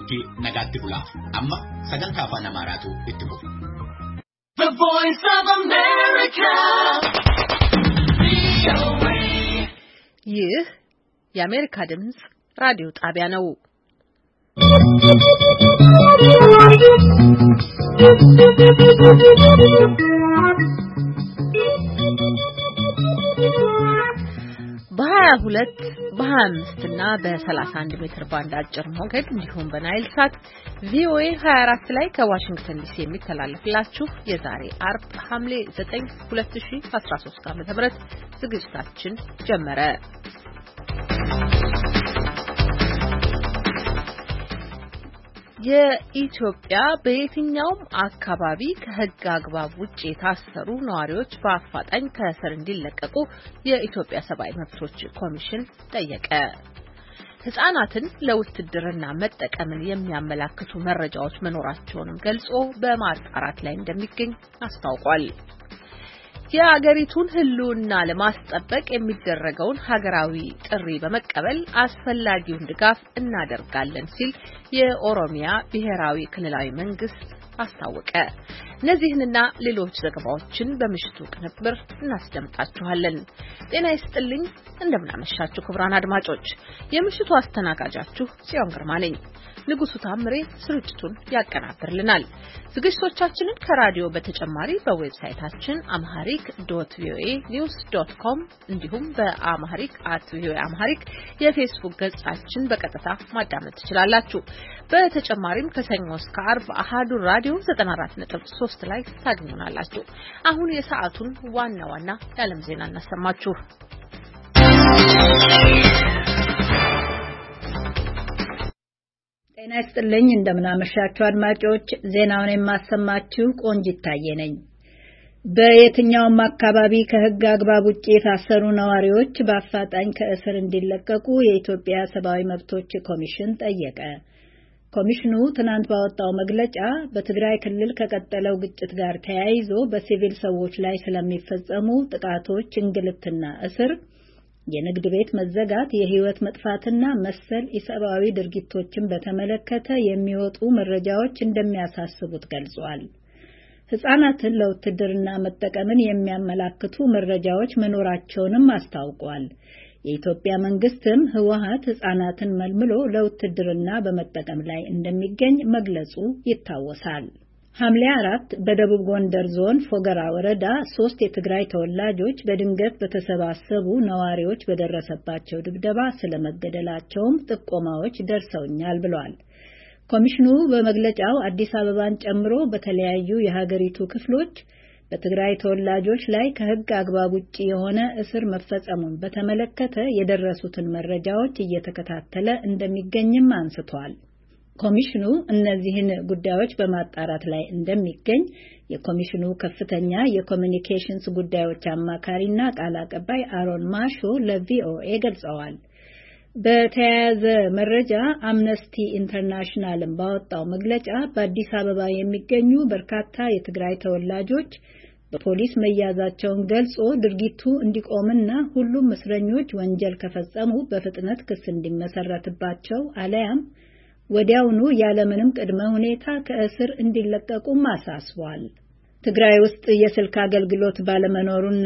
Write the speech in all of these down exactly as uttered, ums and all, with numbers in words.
Nageenyi nagaatti bulaa. Amma sagantaa afaan Amaaraatu itti fufa. The Voice of America. ይህ የአሜሪካ ድምጽ ራዲዮ ጣቢያ ነው። በሃያ ሁለት በሃያ አምስት እና በሰላሳ አንድ ሜትር ባንድ አጭር ሞገድ እንዲሁም በናይል ሳት ቪኦኤ ሃያ አራት ላይ ከዋሽንግተን ዲሲ የሚተላለፍላችሁ የዛሬ አርብ ሐምሌ ዘጠኝ ሁለት ሺህ አስራ ሶስት ዓ.ም ዝግጅታችን ጀመረ። የኢትዮጵያ በየትኛውም አካባቢ ከሕግ አግባብ ውጪ የታሰሩ ነዋሪዎች በአፋጣኝ ከእስር እንዲለቀቁ የኢትዮጵያ ሰብአዊ መብቶች ኮሚሽን ጠየቀ። ሕፃናትን ለውትድርና መጠቀምን የሚያመላክቱ መረጃዎች መኖራቸውንም ገልጾ በማጣራት ላይ እንደሚገኝ አስታውቋል። የአገሪቱን ህልውና ለማስጠበቅ የሚደረገውን ሀገራዊ ጥሪ በመቀበል አስፈላጊውን ድጋፍ እናደርጋለን ሲል የኦሮሚያ ብሔራዊ ክልላዊ መንግስት አስታወቀ። እነዚህንና ሌሎች ዘገባዎችን በምሽቱ ቅንብር እናስደምጣችኋለን። ጤና ይስጥልኝ፣ እንደምናመሻችሁ ክቡራን አድማጮች። የምሽቱ አስተናጋጃችሁ ጽዮን ግርማ ነኝ። ንጉሱ ታምሬ ስርጭቱን ያቀናብርልናል። ዝግጅቶቻችንን ከራዲዮ በተጨማሪ በዌብሳይታችን amharic dot v o a news dot com እንዲሁም በamharic at v o a amharic የፌስቡክ ገጻችን በቀጥታ ማዳመጥ ትችላላችሁ። በተጨማሪም ከሰኞ እስከ ዓርብ አሃዱ ራዲዮ ዘጠና አራት ነጥብ ሶስት ላይ ታገኙናላችሁ። አሁን የሰዓቱን ዋና ዋና የዓለም ዜና እናሰማችሁ። ጤና ይስጥልኝ፣ እንደምናመሻችሁ አድማጮች። ዜናውን የማሰማችሁ ቆንጂት ታዬ ነኝ። በየትኛውም አካባቢ ከሕግ አግባብ ውጪ የታሰሩ ነዋሪዎች በአፋጣኝ ከእስር እንዲለቀቁ የኢትዮጵያ ሰብአዊ መብቶች ኮሚሽን ጠየቀ። ኮሚሽኑ ትናንት ባወጣው መግለጫ በትግራይ ክልል ከቀጠለው ግጭት ጋር ተያይዞ በሲቪል ሰዎች ላይ ስለሚፈጸሙ ጥቃቶች፣ እንግልትና እስር፣ የንግድ ቤት መዘጋት፣ የህይወት መጥፋትና መሰል ኢሰብአዊ ድርጊቶችን በተመለከተ የሚወጡ መረጃዎች እንደሚያሳስቡት ገልጿል። ሕፃናትን ለውትድርና መጠቀምን የሚያመላክቱ መረጃዎች መኖራቸውንም አስታውቋል። የኢትዮጵያ መንግስትም ህወሓት ሕፃናትን መልምሎ ለውትድርና በመጠቀም ላይ እንደሚገኝ መግለጹ ይታወሳል። ሐምሌ አራት በደቡብ ጎንደር ዞን ፎገራ ወረዳ ሶስት የትግራይ ተወላጆች በድንገት በተሰባሰቡ ነዋሪዎች በደረሰባቸው ድብደባ ስለመገደላቸውም ጥቆማዎች ደርሰውኛል ብሏል። ኮሚሽኑ በመግለጫው አዲስ አበባን ጨምሮ በተለያዩ የሀገሪቱ ክፍሎች በትግራይ ተወላጆች ላይ ከሕግ አግባብ ውጪ የሆነ እስር መፈጸሙን በተመለከተ የደረሱትን መረጃዎች እየተከታተለ እንደሚገኝም አንስቷል። ኮሚሽኑ እነዚህን ጉዳዮች በማጣራት ላይ እንደሚገኝ የኮሚሽኑ ከፍተኛ የኮሚኒኬሽንስ ጉዳዮች አማካሪና ቃል አቀባይ አሮን ማሾ ለቪኦኤ ገልጸዋል። በተያያዘ መረጃ አምነስቲ ኢንተርናሽናልን ባወጣው መግለጫ በአዲስ አበባ የሚገኙ በርካታ የትግራይ ተወላጆች በፖሊስ መያዛቸውን ገልጾ ድርጊቱ እንዲቆምና ሁሉም እስረኞች ወንጀል ከፈጸሙ በፍጥነት ክስ እንዲመሰረትባቸው አለያም ወዲያውኑ ያለምንም ቅድመ ሁኔታ ከእስር እንዲለቀቁም አሳስቧል። ትግራይ ውስጥ የስልክ አገልግሎት ባለመኖሩና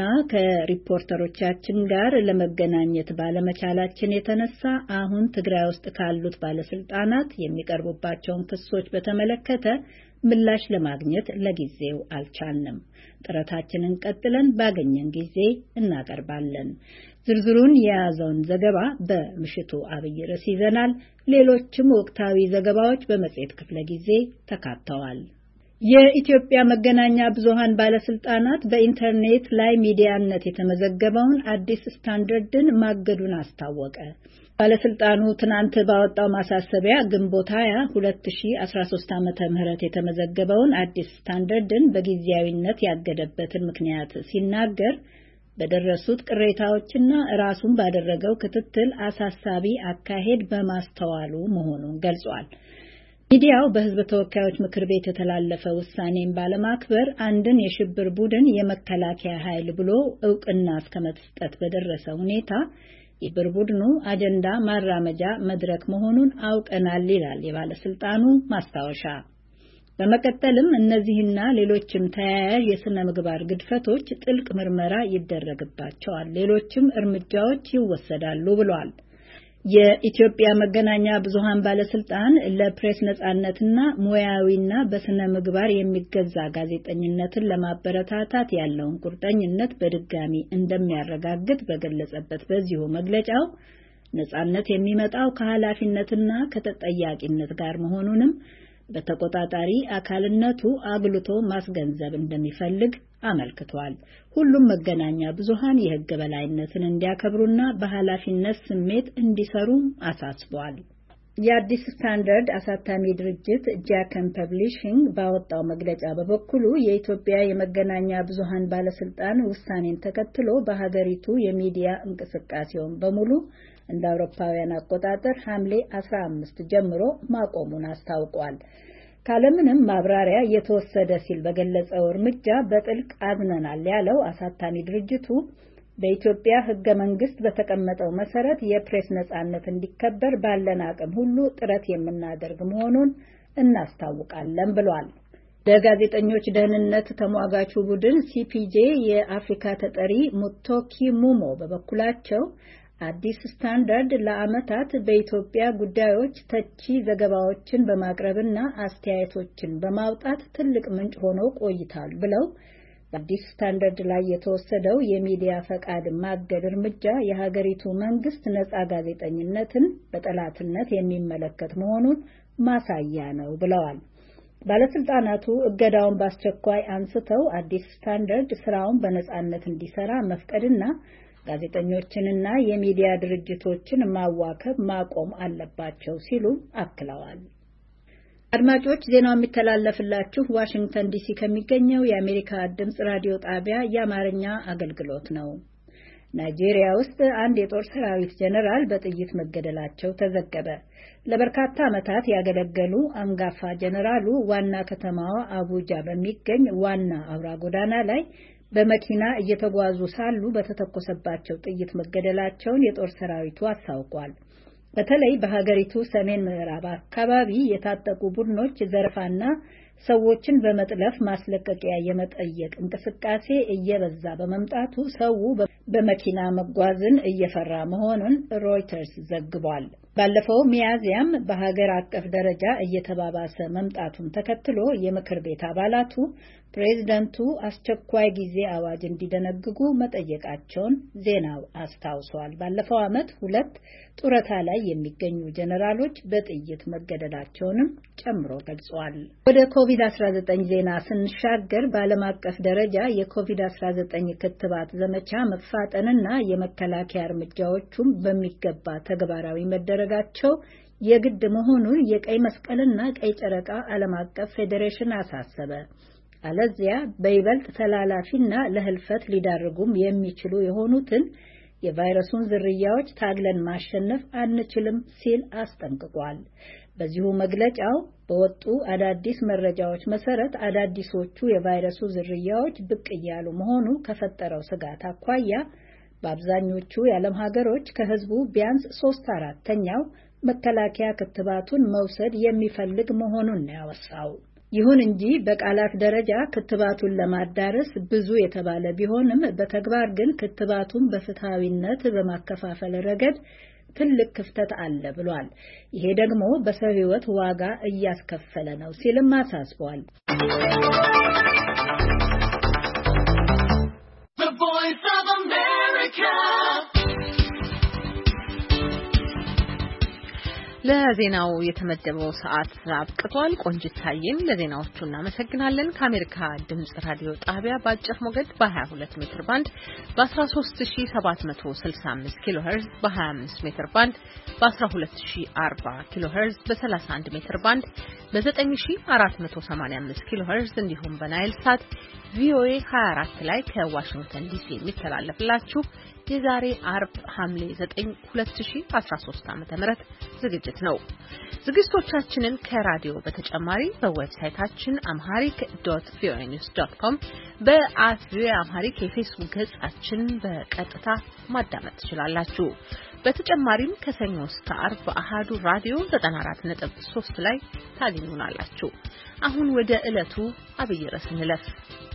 ከሪፖርተሮቻችን ጋር ለመገናኘት ባለመቻላችን የተነሳ አሁን ትግራይ ውስጥ ካሉት ባለስልጣናት የሚቀርቡባቸውን ክሶች በተመለከተ ምላሽ ለማግኘት ለጊዜው አልቻልንም። ጥረታችንን ቀጥለን ባገኘን ጊዜ እናቀርባለን። ዝርዝሩን የያዘውን ዘገባ በምሽቱ አብይ ርዕስ ይዘናል። ሌሎችም ወቅታዊ ዘገባዎች በመጽሔት ክፍለ ጊዜ ተካተዋል። የኢትዮጵያ መገናኛ ብዙሃን ባለስልጣናት በኢንተርኔት ላይ ሚዲያነት የተመዘገበውን አዲስ ስታንዳርድን ማገዱን አስታወቀ። ባለስልጣኑ ትናንት ባወጣው ማሳሰቢያ ግንቦት ሃያ ሁለት ሺህ አስራ ሶስት ዓመተ ምህረት የተመዘገበውን አዲስ ስታንዳርድን በጊዜያዊነት ያገደበትን ምክንያት ሲናገር በደረሱት ቅሬታዎችና ራሱን ባደረገው ክትትል አሳሳቢ አካሄድ በማስተዋሉ መሆኑን ገልጿል። ሚዲያው በሕዝብ ተወካዮች ምክር ቤት የተላለፈ ውሳኔን ባለማክበር አንድን የሽብር ቡድን የመከላከያ ኃይል ብሎ ዕውቅና እስከመስጠት በደረሰ ሁኔታ የብር ቡድኑ አጀንዳ ማራመጃ መድረክ መሆኑን አውቀናል ይላል የባለስልጣኑ ማስታወሻ። በመቀጠልም እነዚህና ሌሎችም ተያያዥ የሥነ ምግባር ግድፈቶች ጥልቅ ምርመራ ይደረግባቸዋል፣ ሌሎችም እርምጃዎች ይወሰዳሉ ብሏል። የኢትዮጵያ መገናኛ ብዙሃን ባለስልጣን ለፕሬስ ነጻነትና ሙያዊና በስነ ምግባር የሚገዛ ጋዜጠኝነትን ለማበረታታት ያለውን ቁርጠኝነት በድጋሚ እንደሚያረጋግጥ በገለጸበት በዚሁ መግለጫው ነጻነት የሚመጣው ከኃላፊነትና ከተጠያቂነት ጋር መሆኑንም በተቆጣጣሪ አካልነቱ አግልቶ ማስገንዘብ እንደሚፈልግ አመልክቷል። ሁሉም መገናኛ ብዙሃን የሕግ በላይነትን እንዲያከብሩና በኃላፊነት ስሜት እንዲሰሩ አሳስቧል። የአዲስ ስታንዳርድ አሳታሚ ድርጅት ጃከን ፐብሊሺንግ ባወጣው መግለጫ በበኩሉ የኢትዮጵያ የመገናኛ ብዙሃን ባለስልጣን ውሳኔን ተከትሎ በሀገሪቱ የሚዲያ እንቅስቃሴውን በሙሉ እንደ አውሮፓውያን አቆጣጠር ሐምሌ አስራ አምስት ጀምሮ ማቆሙን አስታውቋል። ካለምንም ማብራሪያ የተወሰደ ሲል በገለጸው እርምጃ በጥልቅ አዝነናል ያለው አሳታሚ ድርጅቱ በኢትዮጵያ ሕገ መንግስት በተቀመጠው መሰረት የፕሬስ ነጻነት እንዲከበር ባለን አቅም ሁሉ ጥረት የምናደርግ መሆኑን እናስታውቃለን ብሏል። ለጋዜጠኞች ደህንነት ተሟጋቹ ቡድን ሲፒጄ የአፍሪካ ተጠሪ ሙቶኪ ሙሞ በበኩላቸው አዲስ ስታንዳርድ ለዓመታት በኢትዮጵያ ጉዳዮች ተቺ ዘገባዎችን በማቅረብና አስተያየቶችን በማውጣት ትልቅ ምንጭ ሆኖ ቆይቷል ብለው በአዲስ ስታንዳርድ ላይ የተወሰደው የሚዲያ ፈቃድ ማገድ እርምጃ የሀገሪቱ መንግስት ነጻ ጋዜጠኝነትን በጠላትነት የሚመለከት መሆኑን ማሳያ ነው ብለዋል። ባለስልጣናቱ እገዳውን በአስቸኳይ አንስተው አዲስ ስታንዳርድ ስራውን በነጻነት እንዲሰራ መፍቀድና ጋዜጠኞችንና የሚዲያ ድርጅቶችን ማዋከብ ማቆም አለባቸው ሲሉ አክለዋል። አድማጮች ዜናው የሚተላለፍላችሁ ዋሽንግተን ዲሲ ከሚገኘው የአሜሪካ ድምጽ ራዲዮ ጣቢያ የአማርኛ አገልግሎት ነው። ናይጄሪያ ውስጥ አንድ የጦር ሰራዊት ጀነራል በጥይት መገደላቸው ተዘገበ። ለበርካታ ዓመታት ያገለገሉ አንጋፋ ጀነራሉ ዋና ከተማዋ አቡጃ በሚገኝ ዋና አውራ ጎዳና ላይ በመኪና እየተጓዙ ሳሉ በተተኮሰባቸው ጥይት መገደላቸውን የጦር ሰራዊቱ አስታውቋል። በተለይ በሀገሪቱ ሰሜን ምዕራብ አካባቢ የታጠቁ ቡድኖች ዘረፋና ሰዎችን በመጥለፍ ማስለቀቂያ የመጠየቅ እንቅስቃሴ እየበዛ በመምጣቱ ሰው በመኪና መጓዝን እየፈራ መሆኑን ሮይተርስ ዘግቧል። ባለፈው ሚያዝያም በሀገር አቀፍ ደረጃ እየተባባሰ መምጣቱን ተከትሎ የምክር ቤት አባላቱ ፕሬዝደንቱ አስቸኳይ ጊዜ አዋጅ እንዲደነግጉ መጠየቃቸውን ዜናው አስታውሷል። ባለፈው ዓመት ሁለት ጡረታ ላይ የሚገኙ ጀነራሎች በጥይት መገደላቸውንም ጨምሮ ገልጿል። ወደ ኮቪድ አስራ ዘጠኝ ዜና ስንሻገር በዓለም አቀፍ ደረጃ የኮቪድ አስራ ዘጠኝ ክትባት ዘመቻ መፋጠንና የመከላከያ እርምጃዎቹም በሚገባ ተግባራዊ መደረጋቸው የግድ መሆኑን የቀይ መስቀልና ቀይ ጨረቃ ዓለም አቀፍ ፌዴሬሽን አሳሰበ። አለዚያ በይበልጥ ተላላፊና ለህልፈት ሊዳርጉም የሚችሉ የሆኑትን የቫይረሱን ዝርያዎች ታግለን ማሸነፍ አንችልም ሲል አስጠንቅቋል። በዚሁ መግለጫው በወጡ አዳዲስ መረጃዎች መሰረት አዳዲሶቹ የቫይረሱ ዝርያዎች ብቅ እያሉ መሆኑ ከፈጠረው ስጋት አኳያ በአብዛኞቹ የዓለም ሀገሮች ከህዝቡ ቢያንስ ሶስት አራተኛው መከላከያ ክትባቱን መውሰድ የሚፈልግ መሆኑን ነው ያወሳው። ይሁን እንጂ በቃላት ደረጃ ክትባቱን ለማዳረስ ብዙ የተባለ ቢሆንም በተግባር ግን ክትባቱን በፍትሃዊነት በማከፋፈል ረገድ ትልቅ ክፍተት አለ ብሏል። ይሄ ደግሞ በሰው ሕይወት ዋጋ እያስከፈለ ነው ሲልም አሳስቧል። The Voice of America. ለዜናው የተመደበው ሰዓት አብቅቷል። ቆንጂት ታየን ለዜናዎቹ እናመሰግናለን። ከአሜሪካ ድምጽ ራዲዮ ጣቢያ በአጭር ሞገድ በ22 ሜትር ባንድ በ13765 ኪሎ ሄርዝ በ25 ሜትር ባንድ በ12040 ኪሎ ሄርዝ በ31 ሜትር ባንድ በ9485 ኪሎ ሄርዝ እንዲሁም በናይል ሳት ቪኦኤ ሃያ አራት ላይ ከዋሽንግተን ዲሲ የሚተላለፍላችሁ የዛሬ አርብ ሐምሌ ዘጠኝ ሁለት ሺህ አስራ ሶስት ዓመተ ምህረት ዝግጅት ነው። ዝግጅቶቻችንን ከራዲዮ በተጨማሪ በዌብሳይታችን amharic dot v o a news dot com በአት ቪኦኤ አምሃሪክ የፌስቡክ ገጻችን በቀጥታ ማዳመጥ ትችላላችሁ። በተጨማሪም ከሰኞ እስከ ዓርብ በአሃዱ ራዲዮ ዘጠና አራት ነጥብ ሶስት ላይ ታገኙናላችሁ። አሁን ወደ ዕለቱ አብይ ርዕስ እንለፍ።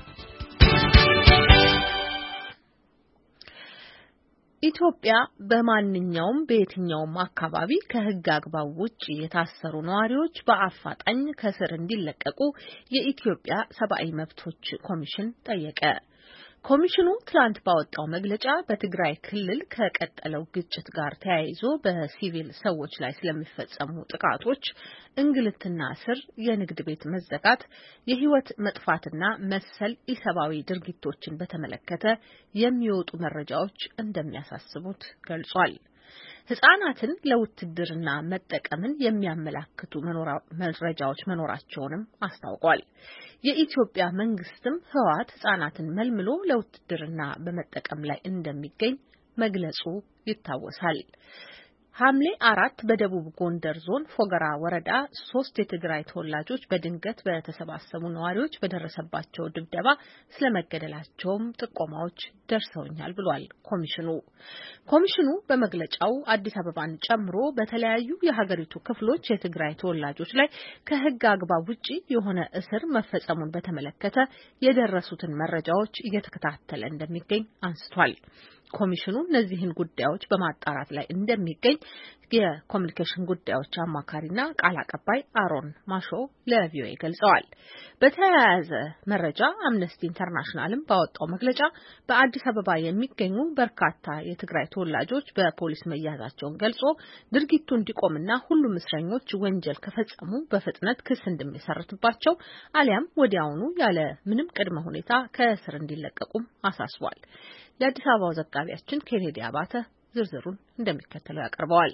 ኢትዮጵያ በማንኛውም በየትኛውም አካባቢ ከሕግ አግባብ ውጪ የታሰሩ ነዋሪዎች በአፋጣኝ ከእስር እንዲለቀቁ የኢትዮጵያ ሰብአዊ መብቶች ኮሚሽን ጠየቀ። ኮሚሽኑ ትላንት ባወጣው መግለጫ በትግራይ ክልል ከቀጠለው ግጭት ጋር ተያይዞ በሲቪል ሰዎች ላይ ስለሚፈጸሙ ጥቃቶች፣ እንግልትና እስር፣ የንግድ ቤት መዘጋት፣ የህይወት መጥፋትና መሰል ኢሰብአዊ ድርጊቶችን በተመለከተ የሚወጡ መረጃዎች እንደሚያሳስቡት ገልጿል። ህጻናትን ለውትድርና መጠቀምን የሚያመላክቱ መረጃዎች መኖራቸውንም አስታውቋል። የኢትዮጵያ መንግስትም ህወሓት ህጻናትን መልምሎ ለውትድርና በመጠቀም ላይ እንደሚገኝ መግለጹ ይታወሳል። ሐምሌ አራት በደቡብ ጎንደር ዞን ፎገራ ወረዳ ሶስት የትግራይ ተወላጆች በድንገት በተሰባሰቡ ነዋሪዎች በደረሰባቸው ድብደባ ስለመገደላቸውም ጥቆማዎች ደርሰውኛል ብሏል ኮሚሽኑ። ኮሚሽኑ በመግለጫው አዲስ አበባን ጨምሮ በተለያዩ የሀገሪቱ ክፍሎች የትግራይ ተወላጆች ላይ ከህግ አግባብ ውጪ የሆነ እስር መፈጸሙን በተመለከተ የደረሱትን መረጃዎች እየተከታተለ እንደሚገኝ አንስቷል። ኮሚሽኑ እነዚህን ጉዳዮች በማጣራት ላይ እንደሚገኝ የኮሙኒኬሽን ጉዳዮች አማካሪና ቃል አቀባይ አሮን ማሾ ለቪኦኤ ገልጸዋል። በተያያዘ መረጃ አምነስቲ ኢንተርናሽናልም ባወጣው መግለጫ በአዲስ አበባ የሚገኙ በርካታ የትግራይ ተወላጆች በፖሊስ መያዛቸውን ገልጾ ድርጊቱ እንዲቆምና ሁሉም እስረኞች ወንጀል ከፈጸሙ በፍጥነት ክስ እንደሚሰረትባቸው አሊያም ወዲያውኑ ያለ ምንም ቅድመ ሁኔታ ከእስር እንዲለቀቁም አሳስቧል። የአዲስ አበባው ዘጋቢያችን ኬኔዲ አባተ ዝርዝሩን እንደሚከተለው ያቀርበዋል።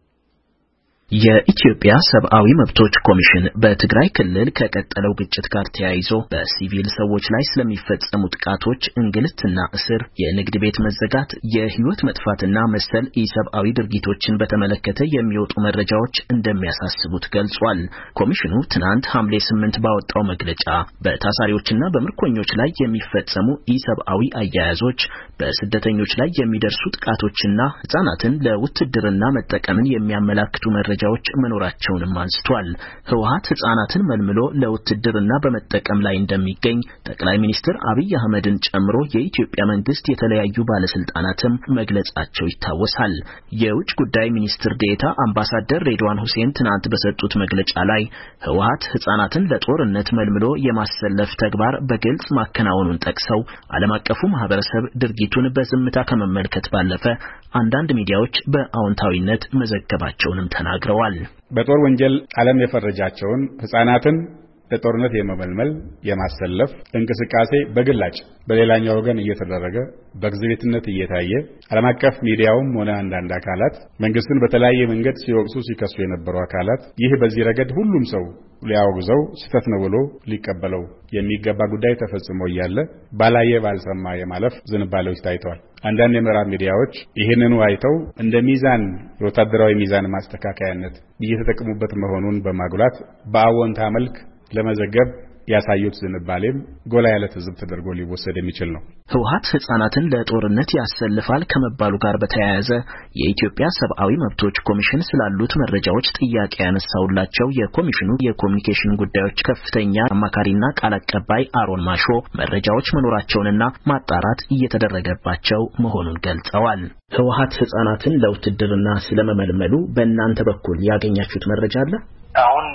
የኢትዮጵያ ሰብአዊ መብቶች ኮሚሽን በትግራይ ክልል ከቀጠለው ግጭት ጋር ተያይዞ በሲቪል ሰዎች ላይ ስለሚፈጸሙ ጥቃቶች፣ እንግልትና እስር፣ የንግድ ቤት መዘጋት፣ የህይወት መጥፋትና መሰል ኢሰብአዊ ድርጊቶችን በተመለከተ የሚወጡ መረጃዎች እንደሚያሳስቡት ገልጿል። ኮሚሽኑ ትናንት ሐምሌ ስምንት ባወጣው መግለጫ በታሳሪዎችና በምርኮኞች ላይ የሚፈጸሙ ኢሰብአዊ አያያዞች፣ በስደተኞች ላይ የሚደርሱ ጥቃቶችና ህጻናትን ለውትድርና መጠቀምን የሚያመላክቱ መረጃዎች መኖራቸውንም አንስቷል። ህወሓት ህጻናትን መልምሎ ለውትድርና በመጠቀም ላይ እንደሚገኝ ጠቅላይ ሚኒስትር አብይ አህመድን ጨምሮ የኢትዮጵያ መንግስት የተለያዩ ባለስልጣናትም መግለጻቸው ይታወሳል። የውጭ ጉዳይ ሚኒስትር ዴኤታ አምባሳደር ሬድዋን ሁሴን ትናንት በሰጡት መግለጫ ላይ ህወሓት ህጻናትን ለጦርነት መልምሎ የማሰለፍ ተግባር በግልጽ ማከናወኑን ጠቅሰው ዓለም አቀፉ ማህበረሰብ ድርጊቱን በዝምታ ከመመልከት ባለፈ አንዳንድ ሚዲያዎች በአዎንታዊነት መዘገባቸውንም ተናግረዋል። በጦር ወንጀል ዓለም የፈረጃቸውን ህፃናትን ለጦርነት የመመልመል የማሰለፍ እንቅስቃሴ በግላጭ በሌላኛው ወገን እየተደረገ በግዝቤትነት እየታየ ዓለም አቀፍ ሚዲያውም ሆነ አንዳንድ አካላት መንግስትን በተለያየ መንገድ ሲወቅሱ ሲከሱ የነበሩ አካላት ይህ በዚህ ረገድ ሁሉም ሰው ሊያወግዘው ስህተት ነው ብሎ ሊቀበለው የሚገባ ጉዳይ ተፈጽሞ እያለ ባላየ ባልሰማ የማለፍ ዝንባሌዎች ታይተዋል። አንዳንድ የምዕራብ ሚዲያዎች ይህንኑ አይተው እንደ ሚዛን የወታደራዊ ሚዛን ማስተካከያነት እየተጠቀሙበት መሆኑን በማጉላት በአዎንታ መልክ ለመዘገብ ያሳዩት ዝንባሌም ጎላ ያለ ትዝብ ተደርጎ ሊወሰድ የሚችል ነው። ህወሓት ህጻናትን ለጦርነት ያሰልፋል ከመባሉ ጋር በተያያዘ የኢትዮጵያ ሰብአዊ መብቶች ኮሚሽን ስላሉት መረጃዎች ጥያቄ ያነሳውላቸው የኮሚሽኑ የኮሙኒኬሽን ጉዳዮች ከፍተኛ አማካሪና ቃል አቀባይ አሮን ማሾ መረጃዎች መኖራቸውንና ማጣራት እየተደረገባቸው መሆኑን ገልጸዋል። ህወሓት ህጻናትን ለውትድርና ስለመመልመሉ በእናንተ በኩል ያገኛችሁት መረጃ አለ? አሁን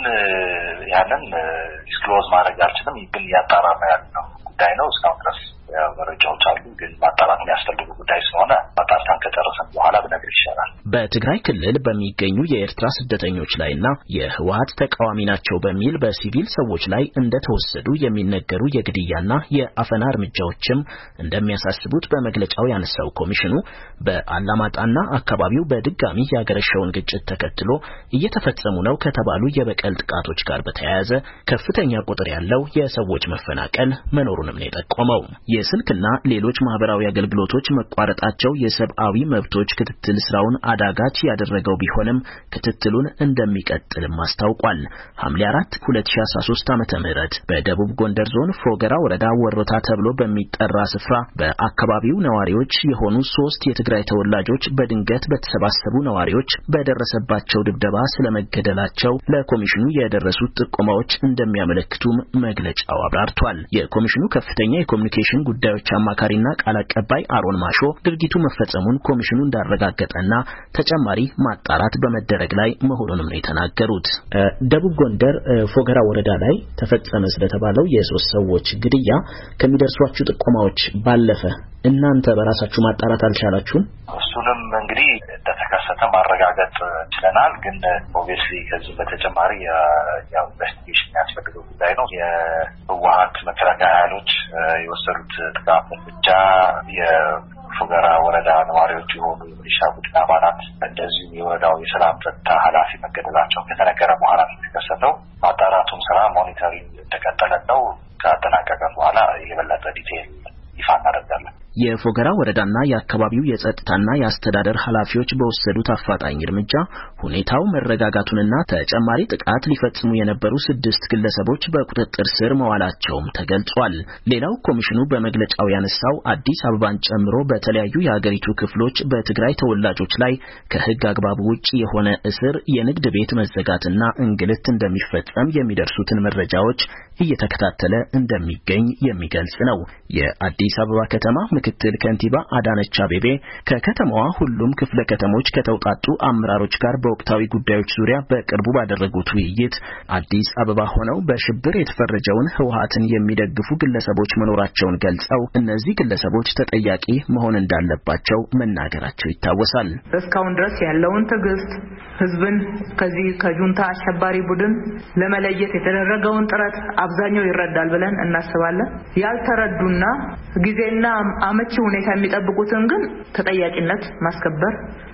ያንን ዲስክሎዝ ማድረግ አልችልም፣ ግን ያጣራ ነው ያለው ጉዳይ ነው። እስካሁን ድረስ መረጃዎች አሉ፣ ግን ማጣራት የሚያስፈልጉ ጉዳይ ስለሆነ ማጣራታን ከጨረሰን በኋላ ብነግር ይሻላል። በትግራይ ክልል በሚገኙ የኤርትራ ስደተኞች ላይና የህወሓት ተቃዋሚ ናቸው በሚል በሲቪል ሰዎች ላይ እንደተወሰዱ የሚነገሩ የግድያና የአፈና እርምጃዎችም እንደሚያሳስቡት በመግለጫው ያነሳው ኮሚሽኑ በአላማጣና አካባቢው በድጋሚ ያገረሸውን ግጭት ተከትሎ እየተፈጸሙ ነው ከተባሉ የበቀል ጥቃቶች ጋር በተያያዘ ከፍተኛ ቁጥር ያለው የሰዎች መፈናቀል መኖሩንም ነው የጠቆመው። የስልክና ሌሎች ማህበራዊ አገልግሎቶች መቋረጣቸው የሰብአዊ መብቶች ክትትል ስራውን አዳጋች ያደረገው ቢሆንም ክትትሉን እንደሚቀጥልም አስታውቋል። ሐምሌ አራት ሁለት ሺህ አስራ ሶስት ዓመተ ምህረት በደቡብ ጎንደር ዞን ፎገራ ወረዳ ወሮታ ተብሎ በሚጠራ ስፍራ በአካባቢው ነዋሪዎች የሆኑ ሶስት የትግራይ ተወላጆች በድንገት በተሰባሰቡ ነዋሪዎች በደረሰባቸው ድብደባ ስለመገደላቸው ለኮሚሽኑ የደረሱት ጥቆማዎች እንደሚያመለክቱም መግለጫው አብራርቷል። የኮሚሽኑ ከፍተኛ የኮሙኒኬሽን ጉዳዮች አማካሪና ቃል አቀባይ አሮን ማሾ ድርጊቱ መፈጸሙን ኮሚሽኑ እንዳረጋገጠና ተጨማሪ ማጣራት በመደረግ ላይ መሆኑንም ነው የተናገሩት። ደቡብ ጎንደር ፎገራ ወረዳ ላይ ተፈጸመ ስለተባለው የሶስት ሰዎች ግድያ ከሚደርሷችሁ ጥቆማዎች ባለፈ እናንተ በራሳችሁ ማጣራት አልቻላችሁም? እሱንም እንግዲህ እንደተከሰተ ማረጋገጥ ችለናል። ግን ኦብቪየስሊ ከዚህ በተጨማሪ ያው ኢንቨስቲጌሽን ያስፈልገው ጉዳይ ነው። የህወሓት መከላከያ ኃይሎች የወሰዱት ጥቃት እርምጃ የፎገራ ወረዳ ነዋሪዎች የሆኑ ሚሊሻ ቡድን አባላት እንደዚሁ የወረዳው የሰላም ጸጥታ ኃላፊ መገደላቸው ከተነገረ በኋላ የተከሰተው ማጣራቱም ስራ ሞኒተሪንግ እንደቀጠለ ነው። ካጠናቀቀ በኋላ የበለጠ ዲቴይል ይፋ እናደርጋለን። የፎገራ ወረዳና የአካባቢው የጸጥታና የአስተዳደር ኃላፊዎች በወሰዱት አፋጣኝ እርምጃ ሁኔታው መረጋጋቱንና ተጨማሪ ጥቃት ሊፈጽሙ የነበሩ ስድስት ግለሰቦች በቁጥጥር ስር መዋላቸውም ተገልጿል። ሌላው ኮሚሽኑ በመግለጫው ያነሳው አዲስ አበባን ጨምሮ በተለያዩ የሀገሪቱ ክፍሎች በትግራይ ተወላጆች ላይ ከህግ አግባብ ውጪ የሆነ እስር፣ የንግድ ቤት መዘጋትና እንግልት እንደሚፈጸም የሚደርሱትን መረጃዎች እየተከታተለ እንደሚገኝ የሚገልጽ ነው። የአዲስ አበባ ከተማ ምክትል ከንቲባ አዳነች አቤቤ ከከተማዋ ሁሉም ክፍለ ከተሞች ከተውጣጡ አመራሮች ጋር በወቅታዊ ጉዳዮች ዙሪያ በቅርቡ ባደረጉት ውይይት አዲስ አበባ ሆነው በሽብር የተፈረጀውን ህወሓትን የሚደግፉ ግለሰቦች መኖራቸውን ገልጸው እነዚህ ግለሰቦች ተጠያቂ መሆን እንዳለባቸው መናገራቸው ይታወሳል። እስካሁን ድረስ ያለውን ትግስት ህዝብን ከዚህ ከጁንታ አሸባሪ ቡድን ለመለየት የተደረገውን ጥረት አብዛኛው ይረዳል ብለን እናስባለን። ያልተረዱና ጊዜና አመቺ ሁኔታ የሚጠብቁትን ግን ተጠያቂነት ማስከበር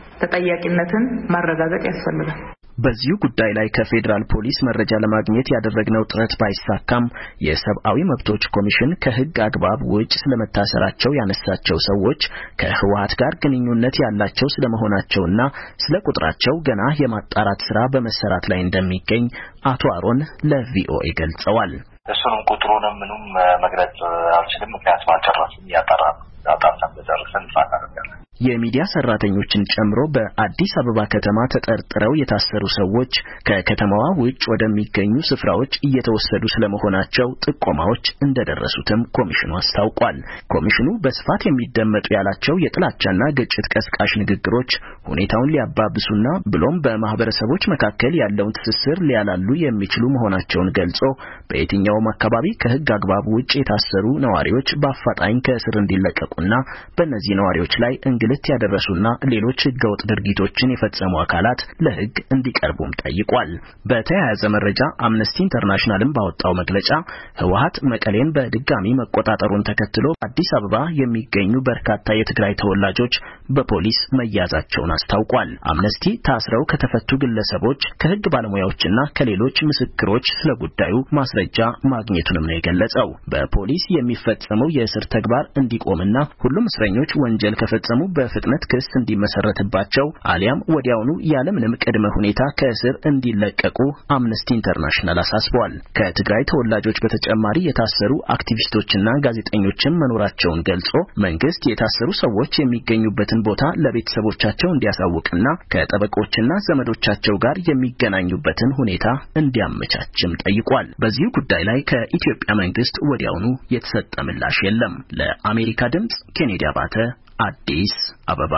ተጠያቂነትን ማረጋገጥ ያስፈልጋል። በዚሁ ጉዳይ ላይ ከፌደራል ፖሊስ መረጃ ለማግኘት ያደረግነው ጥረት ባይሳካም የሰብአዊ መብቶች ኮሚሽን ከህግ አግባብ ውጭ ስለመታሰራቸው ያነሳቸው ሰዎች ከህወሓት ጋር ግንኙነት ያላቸው ስለመሆናቸውና ስለ ቁጥራቸው ገና የማጣራት ስራ በመሰራት ላይ እንደሚገኝ አቶ አሮን ለቪኦኤ ገልጸዋል። እሱንም ቁጥሩንም ምንም መግለጽ አልችልም፣ ምክንያቱም አልጨረስንም። ያጣራን አጣርተን በጨረስን እናቀርባለን። የሚዲያ ሰራተኞችን ጨምሮ በአዲስ አበባ ከተማ ተጠርጥረው የታሰሩ ሰዎች ከከተማዋ ውጭ ወደሚገኙ ስፍራዎች እየተወሰዱ ስለመሆናቸው ጥቆማዎች እንደደረሱትም ኮሚሽኑ አስታውቋል። ኮሚሽኑ በስፋት የሚደመጡ ያላቸው የጥላቻና ግጭት ቀስቃሽ ንግግሮች ሁኔታውን ሊያባብሱና ብሎም በማህበረሰቦች መካከል ያለውን ትስስር ሊያላሉ የሚችሉ መሆናቸውን ገልጾ በየትኛውም አካባቢ ከህግ አግባብ ውጭ የታሰሩ ነዋሪዎች በአፋጣኝ ከእስር እንዲለቀቁና በእነዚህ ነዋሪዎች ላይ እንግልት ያደረሱና ሌሎች ህገወጥ ድርጊቶችን የፈጸሙ አካላት ለህግ እንዲቀርቡም ጠይቋል። በተያያዘ መረጃ አምነስቲ ኢንተርናሽናልም ባወጣው መግለጫ ህወሓት መቀሌን በድጋሚ መቆጣጠሩን ተከትሎ አዲስ አበባ የሚገኙ በርካታ የትግራይ ተወላጆች በፖሊስ መያዛቸውን አስታውቋል። አምነስቲ ታስረው ከተፈቱ ግለሰቦች ከህግ ባለሙያዎችና ከሌሎች ምስክሮች ስለ ጉዳዩ ማስረጃ ማግኘቱንም ነው የገለጸው። በፖሊስ የሚፈጸመው የእስር ተግባር እንዲቆምና ሁሉም እስረኞች ወንጀል ከፈጸሙ በፍጥነት ክስ እንዲመሰረትባቸው አሊያም ወዲያውኑ ያለምንም ቅድመ ሁኔታ ከእስር እንዲለቀቁ አምነስቲ ኢንተርናሽናል አሳስቧል። ከትግራይ ተወላጆች በተጨማሪ የታሰሩ አክቲቪስቶችና ጋዜጠኞችም መኖራቸውን ገልጾ መንግስት የታሰሩ ሰዎች የሚገኙበትን ቦታ ለቤተሰቦቻቸው እንዲያሳውቅና ከጠበቆችና ዘመዶቻቸው ጋር የሚገናኙበትን ሁኔታ እንዲያመቻችም ጠይቋል። በዚህ ጉዳይ ላይ ከኢትዮጵያ መንግስት ወዲያውኑ የተሰጠ ምላሽ የለም። ለአሜሪካ ድምጽ ኬኔዲ አባተ አዲስ አበባ።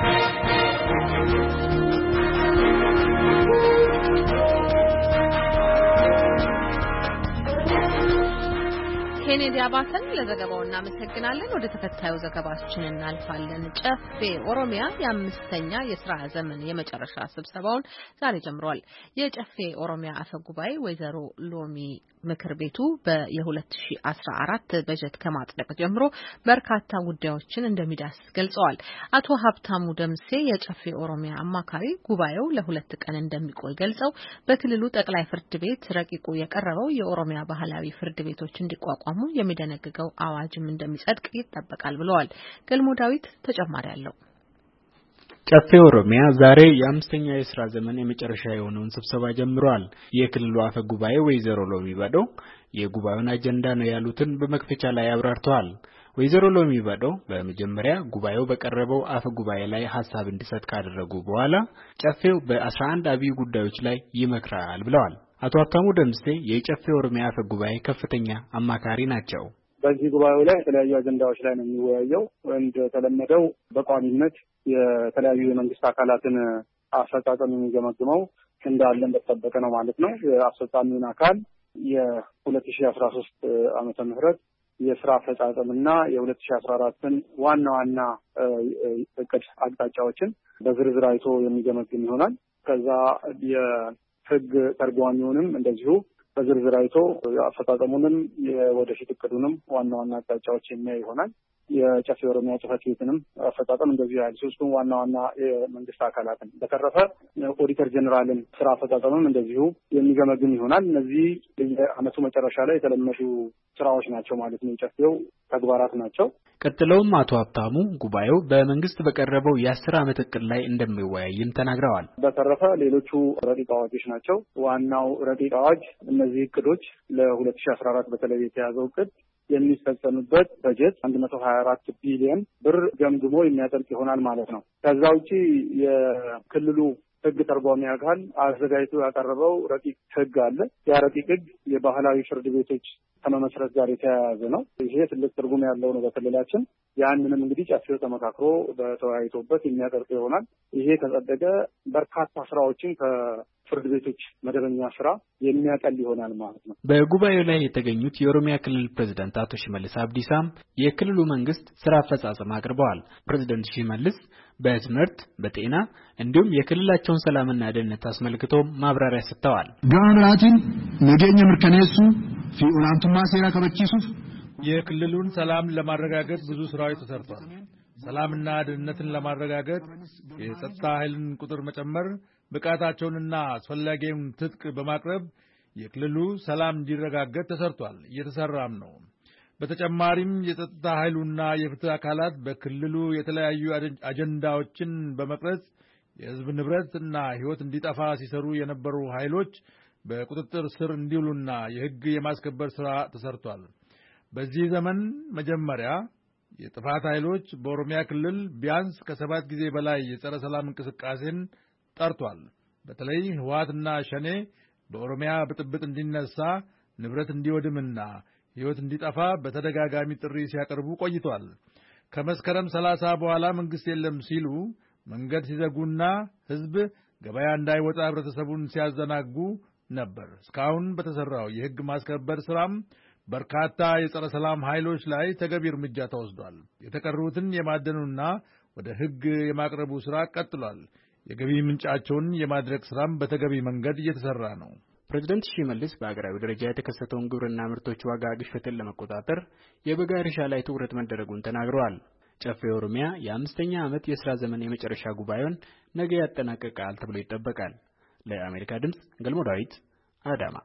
ኬኔዲ አባተን ለዘገባው እናመሰግናለን። ወደ ተከታዩ ዘገባችን እናልፋለን። ጨፌ ኦሮሚያ የአምስተኛ የሥራ ዘመን የመጨረሻ ስብሰባውን ዛሬ ጀምሯል። የጨፌ ኦሮሚያ አፈ ጉባኤ ወይዘሮ ሎሚ ምክር ቤቱ በ2014 በጀት ከማጽደቅ ጀምሮ በርካታ ጉዳዮችን እንደሚዳስስ ገልጸዋል። አቶ ሀብታሙ ደምሴ የጨፌ ኦሮሚያ አማካሪ ጉባኤው ለሁለት ቀን እንደሚቆይ ገልጸው በክልሉ ጠቅላይ ፍርድ ቤት ረቂቁ የቀረበው የኦሮሚያ ባህላዊ ፍርድ ቤቶች እንዲቋቋሙ የሚደነግገው አዋጅም እንደሚጸድቅ ይጠበቃል ብለዋል። ገልሞ ዳዊት ተጨማሪ አለው። ጨፌ ኦሮሚያ ዛሬ የአምስተኛ የሥራ ዘመን የመጨረሻ የሆነውን ስብሰባ ጀምሯል። የክልሉ አፈ ጉባኤ ወይዘሮ ሎሚ በዶ የጉባኤውን አጀንዳ ነው ያሉትን በመክፈቻ ላይ አብራርተዋል። ወይዘሮ ሎሚ በዶ በመጀመሪያ ጉባኤው በቀረበው አፈ ጉባኤ ላይ ሐሳብ እንዲሰጥ ካደረጉ በኋላ ጨፌው በአስራ አንድ አብይ ጉዳዮች ላይ ይመክራል ብለዋል። አቶ አካሙ ደምሴ የጨፌ ኦሮሚያ አፈ ጉባኤ ከፍተኛ አማካሪ ናቸው። በዚህ ጉባኤው ላይ የተለያዩ አጀንዳዎች ላይ ነው የሚወያየው። እንደተለመደው በቋሚነት የተለያዩ የመንግስት አካላትን አፈጻጸም የሚገመግመው እንዳለን በተጠበቀ ነው ማለት ነው። የአፈጻጸሙን አካል የሁለት ሺህ አስራ ሶስት ዓመተ ምህረት የሥራ አፈጻጸምና የሁለት ሺህ አስራ አራትን ዋና ዋና እቅድ አቅጣጫዎችን በዝርዝር አይቶ የሚገመግም ይሆናል። ከዛ የህግ ተርጓሚውንም እንደዚሁ በዝርዝር አይቶ አፈጻጸሙንም የወደፊት እቅዱንም ዋና ዋና አቅጣጫዎች የሚያይ ይሆናል። የጨፌ ኦሮሚያ ጽሕፈት ቤትንም አፈጻጸም እንደዚሁ ያህል ሶስቱም ዋና ዋና የመንግስት አካላትን በተረፈ ኦዲተር ጀነራልን ስራ አፈጻጸምም እንደዚሁ የሚገመግም ይሆናል። እነዚህ የዓመቱ መጨረሻ ላይ የተለመዱ ስራዎች ናቸው ማለት ነው። የጨፌው ተግባራት ናቸው። ቀጥለውም አቶ ሀብታሙ ጉባኤው በመንግስት በቀረበው የአስር ዓመት እቅድ ላይ እንደሚወያይም ተናግረዋል። በተረፈ ሌሎቹ ረቂቅ አዋጆች ናቸው። ዋናው ረቂቅ አዋጅ እነዚህ እቅዶች ለሁለት ሺህ አስራ አራት በተለይ የተያዘው እቅድ የሚፈጸምበት በጀት አንድ መቶ ሀያ አራት ቢሊዮን ብር ገምግሞ የሚያጸድቅ ይሆናል ማለት ነው። ከዛ ውጪ የክልሉ ህግ ተርጓሚ አካል አዘጋጅቶ ያቀረበው ረቂቅ ህግ አለ። ያ ረቂቅ ህግ የባህላዊ ፍርድ ቤቶች ከመመስረት ጋር የተያያዘ ነው። ይሄ ትልቅ ትርጉም ያለው ነው በክልላችን። ያንንም እንግዲህ ጨፌው ተመካክሮ በተወያይቶበት የሚያቀርብ ይሆናል። ይሄ ከጸደቀ በርካታ ስራዎችን ከፍርድ ቤቶች መደበኛ ስራ የሚያቀል ይሆናል ማለት ነው። በጉባኤው ላይ የተገኙት የኦሮሚያ ክልል ፕሬዝዳንት አቶ ሽመልስ አብዲሳም የክልሉ መንግስት ስራ አፈጻጸም አቅርበዋል። ፕሬዝዳንት ሽመልስ በትምህርት፣ በጤና እንዲሁም የክልላቸውን ሰላምና ደህንነት አስመልክቶ ማብራሪያ ሰጥተዋል። ጋራቲን ነገኘ ምርከኔሱ ፊ ኡላንቱማ ሴራ ከበቺሱፍ የክልሉን ሰላም ለማረጋገጥ ብዙ ስራዎች ተሰርቷል። ሰላምና ደህንነትን ለማረጋገጥ የጸጥታ ኃይልን ቁጥር መጨመር፣ ብቃታቸውንና አስፈላጊውን ትጥቅ በማቅረብ የክልሉ ሰላም እንዲረጋገጥ ተሰርቷል፣ እየተሰራም ነው። በተጨማሪም የጸጥታ ኃይሉና የፍትህ አካላት በክልሉ የተለያዩ አጀንዳዎችን በመቅረጽ የህዝብ ንብረትና ህይወት እንዲጠፋ ሲሰሩ የነበሩ ኃይሎች በቁጥጥር ስር እንዲውሉና የህግ የማስከበር ስራ ተሰርቷል። በዚህ ዘመን መጀመሪያ የጥፋት ኃይሎች በኦሮሚያ ክልል ቢያንስ ከሰባት ጊዜ በላይ የጸረ ሰላም እንቅስቃሴን ጠርቷል። በተለይ ህወሓትና ሸኔ በኦሮሚያ ብጥብጥ እንዲነሳ፣ ንብረት እንዲወድምና ህይወት እንዲጠፋ በተደጋጋሚ ጥሪ ሲያቀርቡ ቆይቷል። ከመስከረም ሰላሳ በኋላ መንግስት የለም ሲሉ መንገድ ሲዘጉና ህዝብ ገበያ እንዳይወጣ ህብረተሰቡን ሲያዘናጉ ነበር። እስካሁን በተሰራው የህግ ማስከበር ስራም በርካታ የጸረ ሰላም ኃይሎች ላይ ተገቢ እርምጃ ተወስዷል። የተቀሩትን የማደኑና ወደ ህግ የማቅረቡ ስራ ቀጥሏል። የገቢ ምንጫቸውን የማድረግ ስራም በተገቢ መንገድ እየተሰራ ነው። ፕሬዝዳንት ሽመልስ በአገራዊ ደረጃ የተከሰተውን ግብርና ምርቶች ዋጋ ግሽበትን ለመቆጣጠር የበጋ እርሻ ላይ ትኩረት መደረጉን ተናግረዋል። ጨፌ ኦሮሚያ የአምስተኛ ዓመት የሥራ ዘመን የመጨረሻ ጉባኤውን ነገ ያጠናቅቃል ተብሎ ይጠበቃል። ለአሜሪካ ድምጽ ገልሞ ዳዊት አዳማ።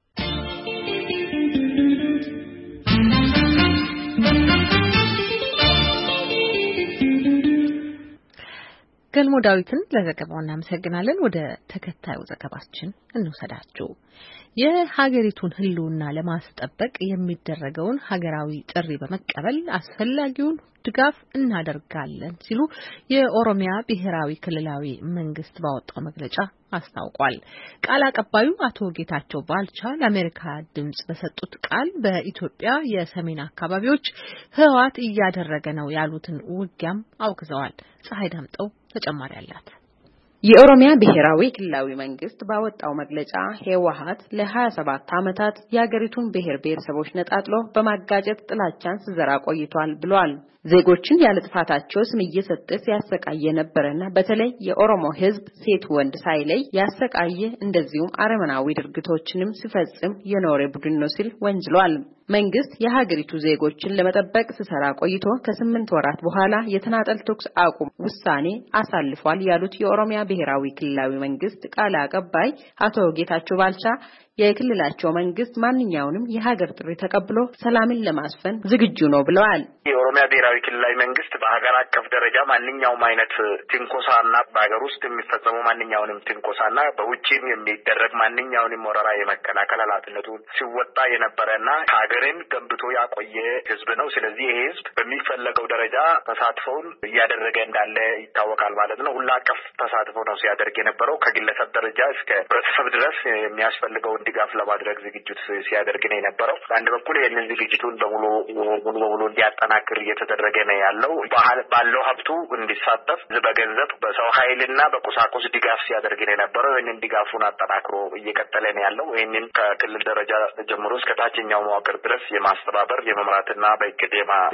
ገልሞ ዳዊትን ለዘገባው እናመሰግናለን። ወደ ተከታዩ ዘገባችን እንውሰዳችሁ። የሀገሪቱን ህልውና ለማስጠበቅ የሚደረገውን ሀገራዊ ጥሪ በመቀበል አስፈላጊውን ድጋፍ እናደርጋለን ሲሉ የኦሮሚያ ብሔራዊ ክልላዊ መንግስት ባወጣው መግለጫ አስታውቋል። ቃል አቀባዩ አቶ ጌታቸው ባልቻ ለአሜሪካ ድምጽ በሰጡት ቃል በኢትዮጵያ የሰሜን አካባቢዎች ህወሓት እያደረገ ነው ያሉትን ውጊያም አውግዘዋል። ፀሐይ ዳምጠው ተጨማሪ አላት። የኦሮሚያ ብሔራዊ ክልላዊ መንግስት ባወጣው መግለጫ ህወሓት ለሀያ ሰባት ዓመታት የሀገሪቱን ብሔር ብሔረሰቦች ነጣጥሎ በማጋጨት ጥላቻን ሲዘራ ቆይቷል ብሏል። ዜጎችን ያለ ጥፋታቸው ስም እየሰጠ ሲያሰቃየ ነበርና በተለይ የኦሮሞ ህዝብ ሴት ወንድ ሳይለይ ያሰቃየ እንደዚሁም አረመናዊ ድርጊቶችንም ሲፈጽም የኖረ ቡድን ነው ሲል ወንጅሏል። መንግስት የሀገሪቱ ዜጎችን ለመጠበቅ ሲሰራ ቆይቶ ከስምንት ወራት በኋላ የተናጠል ተኩስ አቁም ውሳኔ አሳልፏል ያሉት የኦሮሚያ ብሔራዊ ክልላዊ መንግስት ቃል አቀባይ አቶ ጌታቸው ባልቻ የክልላቸው መንግስት ማንኛውንም የሀገር ጥሪ ተቀብሎ ሰላምን ለማስፈን ዝግጁ ነው ብለዋል። የኦሮሚያ ብሔራዊ ክልላዊ መንግስት በሀገር አቀፍ ደረጃ ማንኛውም አይነት ትንኮሳና በሀገር ውስጥ የሚፈጸሙ ማንኛውንም ትንኮሳና በውጪም የሚደረግ ማንኛውንም ወረራ የመከላከል ኃላፊነቱን ሲወጣ የነበረና ሀገርን ገንብቶ ያቆየ ህዝብ ነው። ስለዚህ ይሄ ህዝብ በሚፈለገው ደረጃ ተሳትፎውን እያደረገ እንዳለ ይታወቃል ማለት ነው። ሁሉ አቀፍ ተሳትፎ ነው ሲያደርግ የነበረው ከግለሰብ ደረጃ እስከ ህብረተሰብ ድረስ የሚያስፈልገውን ድጋፍ ለማድረግ ዝግጅት ሲያደርግ ነው የነበረው። በአንድ በኩል ይህንን ዝግጅቱን በሙሉ ሙሉ በሙሉ እንዲያጠናክር እየተደረገ ነው ያለው። ባለው ሀብቱ እንዲሳተፍ በገንዘብ በሰው ኃይልና በቁሳቁስ ድጋፍ ሲያደርግ ነው የነበረው። ይህንን ድጋፉን አጠናክሮ እየቀጠለ ነው ያለው። ይህንን ከክልል ደረጃ ጀምሮ እስከ ታችኛው መዋቅር ድረስ የማስተባበር የመምራትና በእቅድ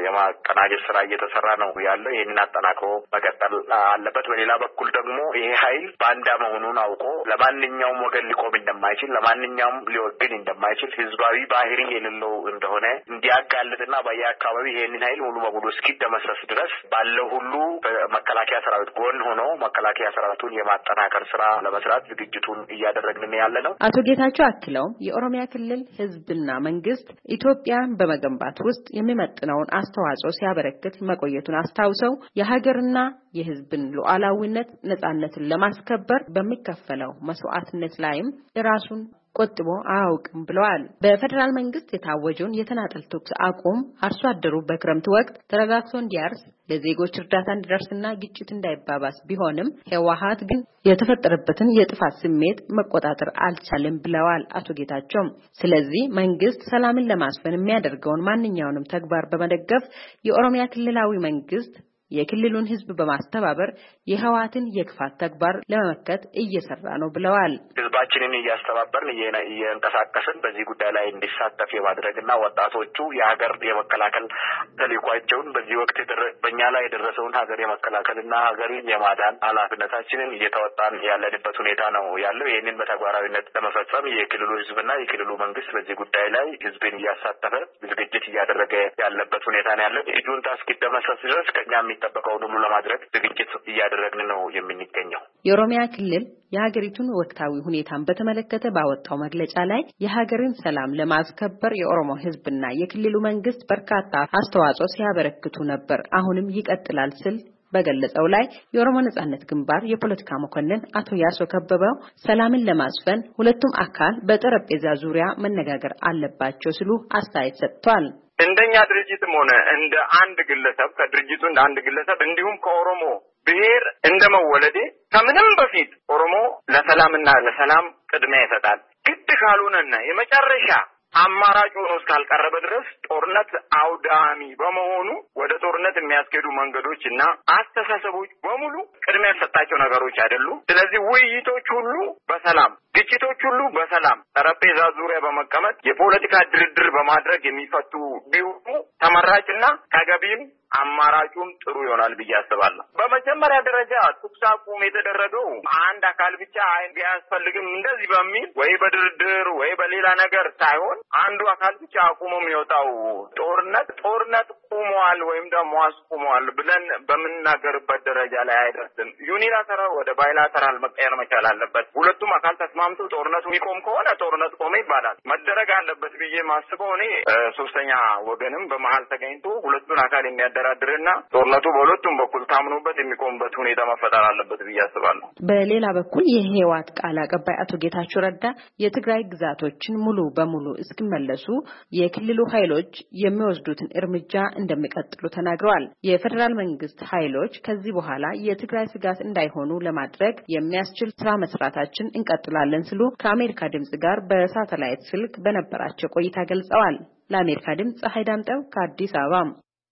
የማቀናጀት ስራ እየተሰራ ነው ያለው። ይህንን አጠናክሮ መቀጠል አለበት። በሌላ በኩል ደግሞ ይሄ ኃይል ባንዳ መሆኑን አውቆ ለማንኛውም ወገን ሊቆም እንደማይችል ለማንኛውም ሊወግን እንደማይችል ህዝባዊ ባህሪ የሌለው እንደሆነ እንዲያጋልጥና በየአካባቢ ይሄንን ኃይል ሙሉ በሙሉ እስኪደመሰስ ድረስ ባለው ሁሉ በመከላከያ ሰራዊት ጎን ሆኖ መከላከያ ሰራዊቱን የማጠናከር ስራ ለመስራት ዝግጅቱን እያደረግን ያለ ነው። አቶ ጌታቸው አክለውም የኦሮሚያ ክልል ህዝብና መንግስት ኢትዮጵያን በመገንባት ውስጥ የሚመጥነውን አስተዋጽኦ ሲያበረክት መቆየቱን አስታውሰው የሀገርና የህዝብን ሉዓላዊነት ነጻነትን ለማስከበር በሚከፈለው መስዋዕትነት ላይም ራሱን ቆጥቦ አያውቅም ብለዋል። በፌደራል መንግስት የታወጀውን የተናጠል ተኩስ አቁም አርሶ አደሩ በክረምት ወቅት ተረጋግቶ እንዲያርስ ለዜጎች እርዳታ እንዲደርስና ግጭት እንዳይባባስ ቢሆንም ህወሓት ግን የተፈጠረበትን የጥፋት ስሜት መቆጣጠር አልቻለም ብለዋል አቶ ጌታቸው። ስለዚህ መንግስት ሰላምን ለማስፈን የሚያደርገውን ማንኛውንም ተግባር በመደገፍ የኦሮሚያ ክልላዊ መንግስት የክልሉን ህዝብ በማስተባበር የህወሓትን የክፋት ተግባር ለመመከት እየሰራ ነው ብለዋል። ህዝባችንን እያስተባበርን እየንቀሳቀስን በዚህ ጉዳይ ላይ እንዲሳተፍ የማድረግና ወጣቶቹ የሀገር የመከላከል ተልዕኳቸውን በዚህ ወቅት በእኛ ላይ የደረሰውን ሀገር የመከላከልና ሀገርን የማዳን ኃላፊነታችንን እየተወጣን ያለንበት ሁኔታ ነው ያለው። ይህንን በተግባራዊነት ለመፈጸም የክልሉ ህዝብና የክልሉ መንግስት በዚህ ጉዳይ ላይ ህዝብን እያሳተፈ ዝግጅት እያደረገ ያለበት ሁኔታ ነው ያለው። ጁንታ እስኪደመሰስ ድረስ ከኛ የሚጠበቀውን ሁሉ ለማድረግ ዝግጅት እያደረግን ነው የምንገኘው። የኦሮሚያ ክልል የሀገሪቱን ወቅታዊ ሁኔታን በተመለከተ ባወጣው መግለጫ ላይ የሀገርን ሰላም ለማስከበር የኦሮሞ ህዝብና የክልሉ መንግስት በርካታ አስተዋጽኦ ሲያበረክቱ ነበር፣ አሁንም ይቀጥላል ሲል በገለጸው ላይ የኦሮሞ ነጻነት ግንባር የፖለቲካ መኮንን አቶ ያሶ ከበበው ሰላምን ለማስፈን ሁለቱም አካል በጠረጴዛ ዙሪያ መነጋገር አለባቸው ሲሉ አስተያየት ሰጥቷል። እንደኛ ድርጅትም ሆነ እንደ አንድ ግለሰብ ከድርጅቱ እንደ አንድ ግለሰብ እንዲሁም ከኦሮሞ ብሔር እንደመወለዴ ከምንም በፊት ኦሮሞ ለሰላምና ለሰላም ቅድሚያ ይሰጣል። ግድ ካልሆነና የመጨረሻ አማራጭ ሆኖ እስካልቀረበ ድረስ ጦርነት አውዳሚ በመሆኑ ወደ ጦርነት የሚያስኬዱ መንገዶች እና አስተሳሰቦች በሙሉ ቅድሚያ የተሰጣቸው ነገሮች አይደሉም። ስለዚህ ውይይቶች ሁሉ በሰላም ግጭቶች ሁሉ በሰላም ጠረጴዛ ዙሪያ በመቀመጥ የፖለቲካ ድርድር በማድረግ የሚፈቱ ቢሆኑ ተመራጭና ተገቢም አማራጩም ጥሩ ይሆናል ብዬ አስባለሁ። በመጀመሪያ ደረጃ ተኩስ አቁም የተደረገው አንድ አካል ብቻ አያስፈልግም እንደዚህ በሚል ወይ በድርድር ወይ በሌላ ነገር ሳይሆን አንዱ አካል ብቻ አቁሞ የሚወጣው ጦርነት ጦርነት ቆሟል ወይም ደግሞ አስቆሟል ብለን በምንናገርበት ደረጃ ላይ አይደርስም። ዩኒላተራል ወደ ባይላተራል መቀየር መቻል አለበት። ሁለቱም አካል ተስማምቶ ጦርነቱ የሚቆም ከሆነ ጦርነት ቆመ ይባላል። መደረግ አለበት ብዬ ማስበው እኔ ሶስተኛ ወገንም በመሀል ተገኝቶ ሁለቱን አካል የሚያደራድርና ጦርነቱ በሁለቱም በኩል ታምኖበት የሚቆምበት ሁኔታ መፈጠር አለበት ብዬ አስባለሁ። በሌላ በኩል የህወሓት ቃል አቀባይ አቶ ጌታቸው ረዳ የትግራይ ግዛቶችን ሙሉ በሙሉ እስኪመለሱ የክልሉ ኃይሎች የሚወስዱትን እርምጃ እንደሚቀጥሉ ተናግረዋል። የፌደራል መንግስት ኃይሎች ከዚህ በኋላ የትግራይ ስጋት እንዳይሆኑ ለማድረግ የሚያስችል ስራ መስራታችን እንቀጥላለን ሲሉ ከአሜሪካ ድምጽ ጋር በሳተላይት ስልክ በነበራቸው ቆይታ ገልጸዋል። ለአሜሪካ ድምጽ ፀሐይ ዳምጠው ከአዲስ አበባ።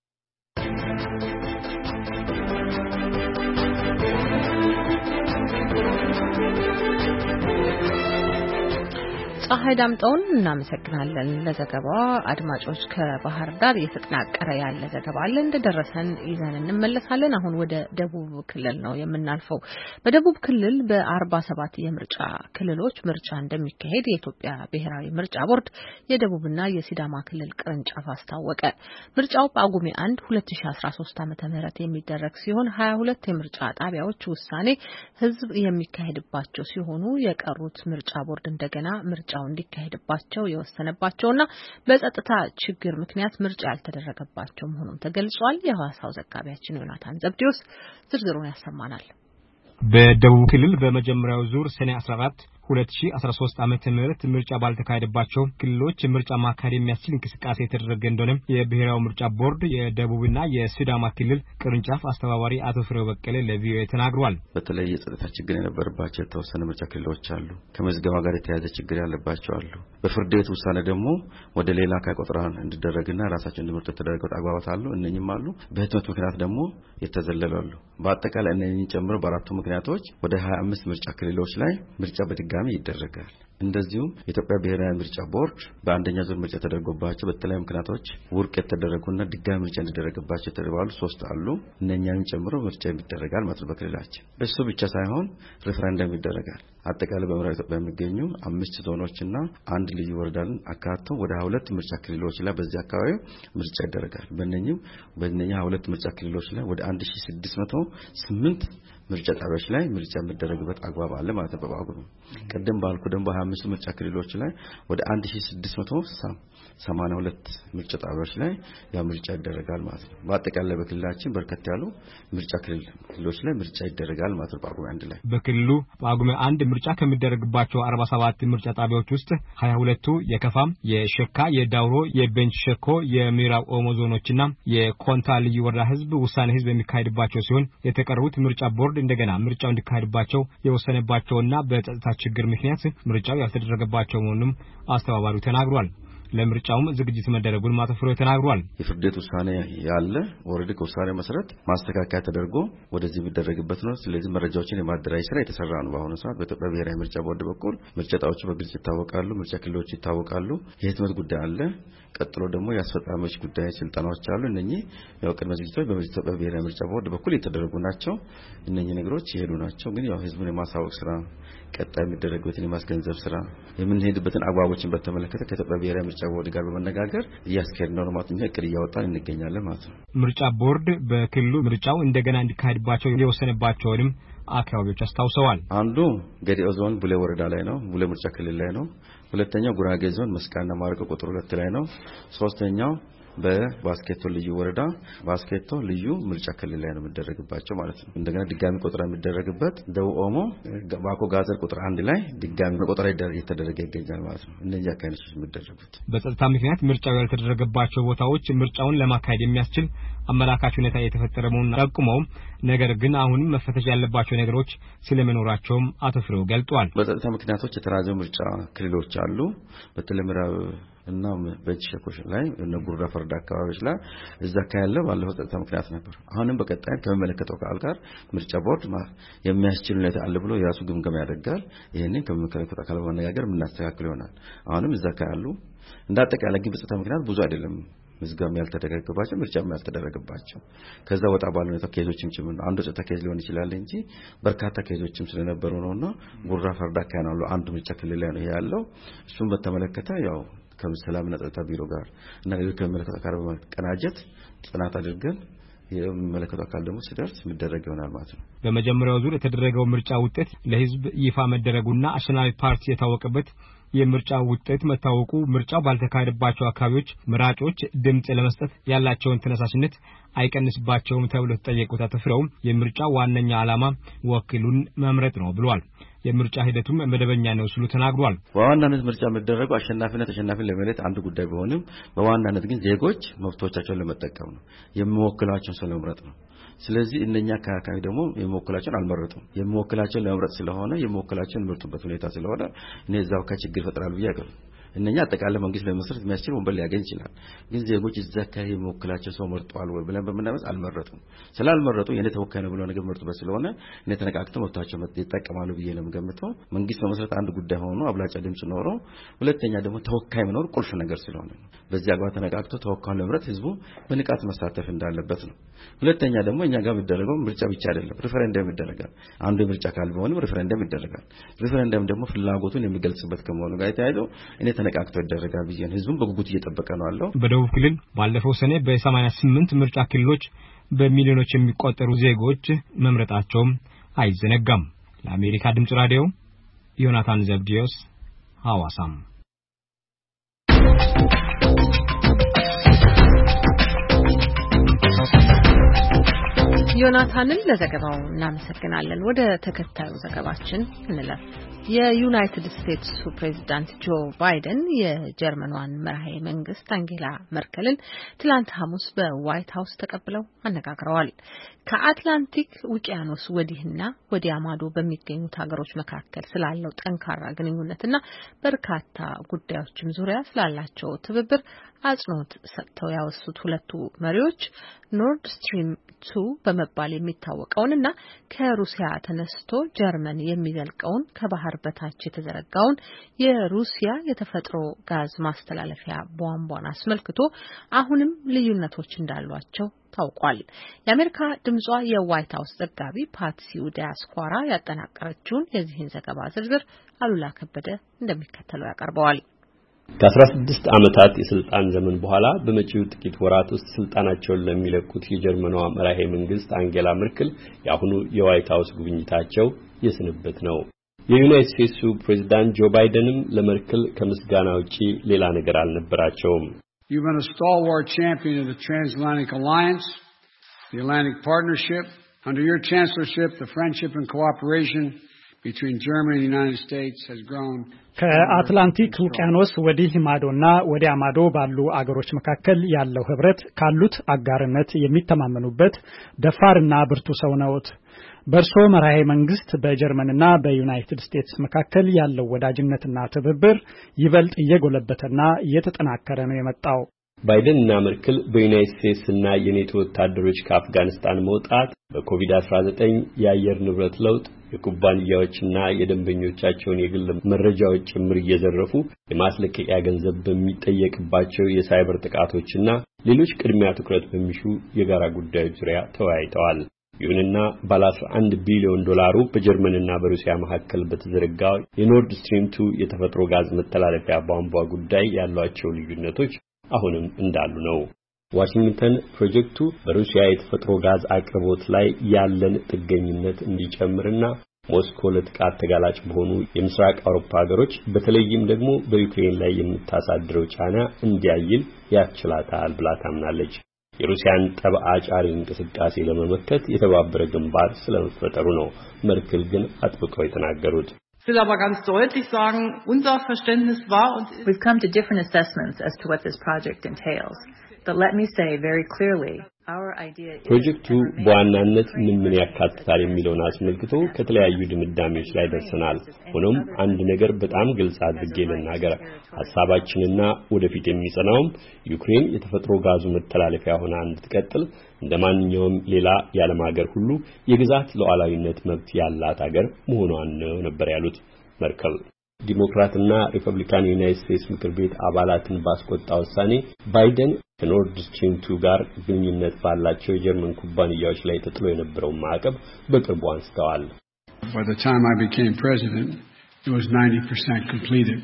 ፀሐይ ዳምጠውን እናመሰግናለን ለዘገባዋ። አድማጮች ከባህር ዳር የተጠናቀረ ያለ ዘገባ አለ እንደደረሰን ይዘን እንመለሳለን። አሁን ወደ ደቡብ ክልል ነው የምናልፈው። በደቡብ ክልል በአርባ ሰባት የምርጫ ክልሎች ምርጫ እንደሚካሄድ የኢትዮጵያ ብሔራዊ ምርጫ ቦርድ የደቡብና የሲዳማ ክልል ቅርንጫፍ አስታወቀ። ምርጫው በጳጉሜ አንድ ሁለት ሺህ አስራ ሶስት ዓመተ ምህረት የሚደረግ ሲሆን ሀያ ሁለት የምርጫ ጣቢያዎች ውሳኔ ህዝብ የሚካሄድባቸው ሲሆኑ የቀሩት ምርጫ ቦርድ እንደገና ምርጫ ምርጫው እንዲካሄድባቸው የወሰነባቸውና በጸጥታ ችግር ምክንያት ምርጫ ያልተደረገባቸው መሆኑን ተገልጿል። የሐዋሳው ዘጋቢያችን ዮናታን ዘብዲዮስ ዝርዝሩን ያሰማናል። በደቡብ ክልል በመጀመሪያው ዙር ሰኔ አስራ አራት ሁለት ሺህ አስራ ሶስት ዓመተ ምህረት ምርጫ ባልተካሄደባቸው ክልሎች ምርጫ ማካሄድ የሚያስችል እንቅስቃሴ የተደረገ እንደሆነ የብሔራዊ ምርጫ ቦርድ የደቡብና የሲዳማ ክልል ቅርንጫፍ አስተባባሪ አቶ ፍሬው በቀለ ለቪኦኤ ተናግሯል። በተለይ የጸጥታ ችግር የነበረባቸው የተወሰነ ምርጫ ክልሎች አሉ። ከመዝገባ ጋር የተያያዘ ችግር ያለባቸው አሉ። በፍርድ ቤት ውሳኔ ደግሞ ወደ ሌላ ካቆጥራን እንዲደረግና ራሳቸው እንዲመርጡ የተደረገው አግባባት አሉ። እነኚህም አሉ። በህትመት ምክንያት ደግሞ የተዘለሉ አሉ። በአጠቃላይ እነኚህን ጨምሮ በአራቱ ምክንያቶች ወደ ሀያ አምስት ምርጫ ክልሎች ላይ ምርጫ በድጋሚ ይደረጋል። እንደዚሁም የኢትዮጵያ ብሔራዊ ምርጫ ቦርድ በአንደኛ ዙር ምርጫ ተደርጎባቸው በተለያዩ ምክንያቶች ውድቅ የተደረጉና ድጋሚ ምርጫ እንዲደረግባቸው የተባሉ ሶስት አሉ። እነኛን ጨምሮ ምርጫ ይደረጋል ማለት ነው በክልላችን። እሱ ብቻ ሳይሆን ሬፈረንደም ይደረጋል። አጠቃላይ በምዕራብ ኢትዮጵያ የሚገኙ አምስት ዞኖችና አንድ ልዩ ወረዳን አካቶ ወደ ሀያ ሁለት ምርጫ ክልሎች ላይ በዚህ አካባቢ ምርጫ ይደረጋል። በእነኚህ በእነኛ ሀያ ሁለት ምርጫ ክልሎች ላይ ወደ አንድ ሺህ ስድስት መቶ ስምንት ምርጫ ጣቢያዎች ላይ ምርጫ የሚደረግበት አግባብ አለ ማለት ነው። በአግባቡ ቀደም ባልኩ ደግሞ በሀያ አምስት ምርጫ ክልሎች ላይ ወደ አንድ ሺህ ስድስት መቶ ሰማንያ ሁለት ምርጫ ጣቢያዎች ላይ ያ ምርጫ ይደረጋል ማለት ነው። በአጠቃላይ በክልላችን በርከት ያሉ ምርጫ ክልሎች ላይ ምርጫ ይደረጋል ማለት ነው። በአግባቡ አንድ ላይ በክልሉ በአግባቡ አንድ ምርጫ ከሚደረግባቸው አርባ ሰባት ምርጫ ጣቢያዎች ውስጥ ሀያ ሁለቱ የከፋም፣ የሸካ፣ የዳውሮ፣ የቤንች ሸኮ፣ የምዕራብ ኦሞ ዞኖችና የኮንታ ልዩ ወረዳ ህዝብ ውሳኔ ህዝብ የሚካሄድባቸው ሲሆን የተቀሩት ምርጫ ቦርድ እንደገና ምርጫው እንዲካሄድባቸው የወሰነባቸውና በጸጥታ ችግር ምክንያት ምርጫው ያልተደረገባቸው መሆኑን አስተባባሪው ተናግሯል። ለምርጫውም ዝግጅት መደረጉን ማተፍሮ ተናግሯል። የፍርድ ቤት ውሳኔ ያለ ወረድ ከውሳኔ መሰረት ማስተካከያ ተደርጎ ወደዚህ የሚደረግበት ነው። ስለዚህ መረጃዎችን የማደራጀት ስራ የተሰራ ነው። በአሁኑ ሰዓት በኢትዮጵያ ብሔራዊ ምርጫ ቦርድ በኩል ምርጫ ጣቢያዎች በግልጽ ይታወቃሉ፣ ምርጫ ክልሎች ይታወቃሉ። የህትመት ጉዳይ አለ። ቀጥሎ ደግሞ የአስፈጻሚዎች ጉዳይ ስልጣኖች አሉ። እነኚህ ያው ቅድመ ዝግጅቶች በኢትዮጵያ ብሔራዊ ምርጫ ቦርድ በኩል የተደረጉ ናቸው። እነኚህ ነገሮች ይሄዱ ናቸው። ግን ያው ህዝቡን የማሳወቅ ስራ ቀጣይ የሚደረግበትን የማስገንዘብ ስራ የምንሄድበትን አግባቦችን በተመለከተ ከኢትዮጵያ ብሔራዊ ምርጫ ቦርድ ጋር በመነጋገር እያስኬድን ነው ማለት ነው። እቅድ እያወጣን እንገኛለን ማለት ነው። ምርጫ ቦርድ በክልሉ ምርጫው እንደገና እንዲካሄድባቸው የወሰነባቸውንም አካባቢዎች አስታውሰዋል። አንዱ ገዲኦ ዞን ቡሌ ወረዳ ላይ ነው፣ ቡሌ ምርጫ ክልል ላይ ነው። ሁለተኛው ጉራጌ ዞን መስቃንና ማረቆ ቁጥር ሁለት ላይ ነው። ሶስተኛው በባስኬቶ ልዩ ወረዳ ባስኬቶ ልዩ ምርጫ ክልል ላይ ነው የሚደረግባቸው ማለት ነው። እንደገና ድጋሚ ቆጠራ የሚደረግበት ደቡብ ኦሞ ባኮ ጋዘር ቁጥር አንድ ላይ ድጋሚ ቆጠራ እየተደረገ ይገኛል ማለት ነው። እነዚህ አካባቢዎች የሚደረጉት በጸጥታ ምክንያት ምርጫው ያልተደረገባቸው ቦታዎች ምርጫውን ለማካሄድ የሚያስችል አመላካች ሁኔታ የተፈጠረ መሆኑን ጠቁመው ነገር ግን አሁንም መፈተሽ ያለባቸው ነገሮች ስለመኖራቸውም አቶ ፍሬው ገልጧል። በጸጥታ ምክንያቶች የተራዘሙ ምርጫ ክልሎች አሉ። በተለይ ምዕራብ እና በጅሸኮሽ ላይ እና ጉራ ፈርዳ አካባቢዎች ላይ እዛ ካያለው ባለፈው ጸጥታ ምክንያት ነበር። አሁንም በቀጣይ ከመመለከተው አካል ጋር ምርጫ ቦርድ የሚያስችል ሁኔታ አለ ብሎ የራሱ ግምገማ ያደርጋል። ይሄንን ከመመለከተው አካል በመነጋገር የምናስተካክል ይሆናል። አሁንም እዛ ካያሉ እንዳጠቃላይ ግን በጸጥታ ምክንያት ብዙ አይደለም ምዝገባ ያልተደረገባቸው ምርጫም ያልተደረገባቸው ከዛ ወጣ ባለ ሁኔታ ኬዞችም ጭምር ነው። አንዱ ጸጥታ ኬዝ ሊሆን ይችላል እንጂ በርካታ ኬዞችም ስለነበሩ ነውና ጉራ ፈርዳ ካናሉ አንዱ ምርጫ ክልል ላይ ነው ያለው። እሱን በተመለከተ ያው ከሰላምና ጸጥታ ቢሮ ጋር እና ሌሎች ከመመለከተው አካል በመቀናጀት ጥናት አድርገን የመመለከተው አካል ደግሞ ሲደርስ የሚደረግ ይሆናል ማለት ነው። በመጀመሪያው ዙር የተደረገው ምርጫ ውጤት ለህዝብ ይፋ መደረጉና አሸናፊ ፓርቲ የታወቀበት የምርጫ ውጤት መታወቁ ምርጫው ባልተካሄደባቸው አካባቢዎች መራጮች ድምጽ ለመስጠት ያላቸውን ተነሳሽነት አይቀንስባቸውም ተብሎ ተጠየቁት። አተፍረው የምርጫው ዋነኛ ዓላማ ወኪሉን መምረጥ ነው ብሏል። የምርጫ ሂደቱም መደበኛ ነው ሲሉ ተናግሯል። በዋናነት ምርጫ የሚደረገው አሸናፊና ተሸናፊን ለመለየት አንድ ጉዳይ ቢሆንም በዋናነት ግን ዜጎች መብቶቻቸውን ለመጠቀም ነው፣ የሚወክላቸውን ሰው ለመምረጥ ነው። ስለዚህ እነኛ አካባቢ ደግሞ የሚወክላቸውን አልመረጡም። የሚወክላቸውን ለመምረጥ ስለሆነ የሚወክላቸውን ምርጡበት ሁኔታ ስለሆነ እኔ እዛው ከችግር ፈጥራል ብዬ አቀርብ እነኛ አጠቃላይ መንግስት ለመስረት የሚያስችል ወንበር ሊያገኝ ይችላል። ግን ዜጎች እዛ አካባቢ የሚወክላቸው ሰው መርጧል ወይ ብለን በመናመስ አልመረጡም። ስላልመረጡ የኔ ተወካይ ነው ብለው ነገር መርጡበት ስለሆነ እኔ ተነቃቅተው መብታቸው ይጠቀማሉ ብዬ ነው የምገምተው። መንግስት በመስረት አንድ ጉዳይ ሆኖ አብላጫ ድምጽ ኖሮ ሁለተኛ ደግሞ ተወካይ መኖር ቁልፍ ነገር ስለሆነ በዚህ አግባብ ተነቃቅተው ተወካዩን ለመምረጥ ህዝቡ በንቃት መሳተፍ እንዳለበት ነው። ሁለተኛ ደግሞ እኛ ጋር የሚደረገው ምርጫ ብቻ አይደለም፣ ሪፈረንደም ይደረጋል። አንዱ ምርጫ ካል ቢሆንም ሪፈረንደም ይደረጋል። ሪፈረንደም ደግሞ ፍላጎቱን የሚገልጽበት ከመሆኑ ጋር ተያይዞ እኔ ተነቃቅቶ ይደረጋል ብዬ ህዝቡን በጉጉት እየጠበቀ ነው አለው። በደቡብ ክልል ባለፈው ሰኔ በሰማንያ ስምንት ምርጫ ክልሎች በሚሊዮኖች የሚቆጠሩ ዜጎች መምረጣቸው አይዘነጋም። ለአሜሪካ ድምጽ ራዲዮ ዮናታን ዘብዲዮስ ሐዋሳም ዮናታንን ለዘገባው እናመሰግናለን። ወደ ተከታዩ ዘገባችን እንለፍ። የዩናይትድ ስቴትስ ፕሬዝዳንት ጆ ባይደን የጀርመኗን መራሄ መንግስት አንጌላ መርከልን ትላንት ሐሙስ በዋይት ሃውስ ተቀብለው አነጋግረዋል። ከአትላንቲክ ውቅያኖስ ወዲህና ወዲያ ማዶ በሚገኙት ሀገሮች መካከል ስላለው ጠንካራ ግንኙነትና በርካታ ጉዳዮችም ዙሪያ ስላላቸው ትብብር አጽንኦት ሰጥተው ያወሱት ሁለቱ መሪዎች ኖርድ ስትሪም ቱ በመባል የሚታወቀውንና ከሩሲያ ተነስቶ ጀርመን የሚዘልቀውን ከባህር በታች የተዘረጋውን የሩሲያ የተፈጥሮ ጋዝ ማስተላለፊያ ቧንቧን አስመልክቶ አሁንም ልዩነቶች እንዳሏቸው ታውቋል። የአሜሪካ ድምጿ የዋይት ሃውስ ዘጋቢ ፓትሲ ዲያስኳራ ያጠናቀረችውን የዚህን ዘገባ ዝርዝር አሉላ ከበደ እንደሚከተለው ያቀርበዋል። ከአስራ ስድስት ዓመታት የስልጣን ዘመን በኋላ በመጪው ጥቂት ወራት ውስጥ ስልጣናቸውን ለሚለቁት የጀርመኗ መራሄ መንግስት አንጌላ መርከል የአሁኑ የዋይት ሃውስ ጉብኝታቸው የስንብት ነው። የዩናይትድ ስቴትሱ ፕሬዝዳንት ጆ ባይደንም ለመርከል ከምስጋና ውጪ ሌላ ነገር አልነበራቸውም። You've been a stalwart champion of the transatlantic alliance, the Atlantic partnership. Under your chancellorship, the friendship and cooperation between Germany and the United States has grown. ከአትላንቲክ ውቅያኖስ ወዲህ ማዶና ወዲያ ማዶ ባሉ አገሮች መካከል ያለው ህብረት ካሉት አጋርነት የሚተማመኑበት ደፋርና ብርቱ ሰው ነዎት። በርሶ መራሄ መንግስት በጀርመንና በዩናይትድ ስቴትስ መካከል ያለው ወዳጅነትና ትብብር ይበልጥ እየጎለበተና እየተጠናከረ ነው የመጣው። ባይደንና መርከል በዩናይትድ ስቴትስና የኔቶ ወታደሮች ከአፍጋኒስታን መውጣት፣ በኮቪድ አስራ ዘጠኝ የአየር ንብረት ለውጥ፣ የኩባንያዎችና የደንበኞቻቸውን የግል መረጃዎች ጭምር እየዘረፉ የማስለቀቂያ ገንዘብ በሚጠየቅባቸው የሳይበር ጥቃቶችና ሌሎች ቅድሚያ ትኩረት በሚሹ የጋራ ጉዳዮች ዙሪያ ተወያይተዋል። ይሁንና ባለ አስራ አንድ ቢሊዮን ዶላሩ በጀርመንና በሩሲያ መካከል በተዘረጋው የኖርድ ስትሪም ቱ የተፈጥሮ ጋዝ መተላለፊያ ቧንቧ ጉዳይ ያሏቸው ልዩነቶች አሁንም እንዳሉ ነው። ዋሽንግተን ፕሮጀክቱ በሩሲያ የተፈጥሮ ጋዝ አቅርቦት ላይ ያለን ጥገኝነት እንዲጨምርና ሞስኮ ለጥቃት ተጋላጭ በሆኑ የምስራቅ አውሮፓ ሀገሮች በተለይም ደግሞ በዩክሬን ላይ የምታሳድረው ጫና እንዲያይል ያስችላታል ብላ ታምናለች። የሩሲያን ጠብ አጫሪ እንቅስቃሴ ለመመከት የተባበረ ግንባር ስለመፈጠሩ ነው መርከል ግን አጥብቀው የተናገሩት። Ich will aber ganz deutlich sagen, unser Verständnis war und we've come to different assessments as to what this project entails. But let me say very clearly, our idea is ፕሮጀክቱ በዋናነት ምን ምን ያካትታል የሚለውን አስመልክቶ ከተለያዩ ድምዳሜዎች ላይ ደርሰናል። ሆኖም አንድ ነገር በጣም ግልጽ አድርጌ ልናገር፣ ሐሳባችንና ወደፊት የሚጸናው ዩክሬን የተፈጥሮ ጋዙ መተላለፊያ ሆና እንድትቀጥል እንደማንኛውም ሌላ የዓለም ሀገር ሁሉ የግዛት ሉዓላዊነት መብት ያላት ሀገር መሆኗን ነው ነበር ያሉት መርከል። ዲሞክራትና ሪፐብሊካን ዩናይትድ ስቴትስ ምክር ቤት አባላትን ባስቆጣ ውሳኔ ባይደን ከኖርድ ስትሪም ቱ ጋር ግንኙነት ባላቸው የጀርመን ኩባንያዎች ላይ ተጥሎ የነበረው ማዕቀብ በቅርቡ አንስተዋል። By the time I became president, it was ninety percent completed,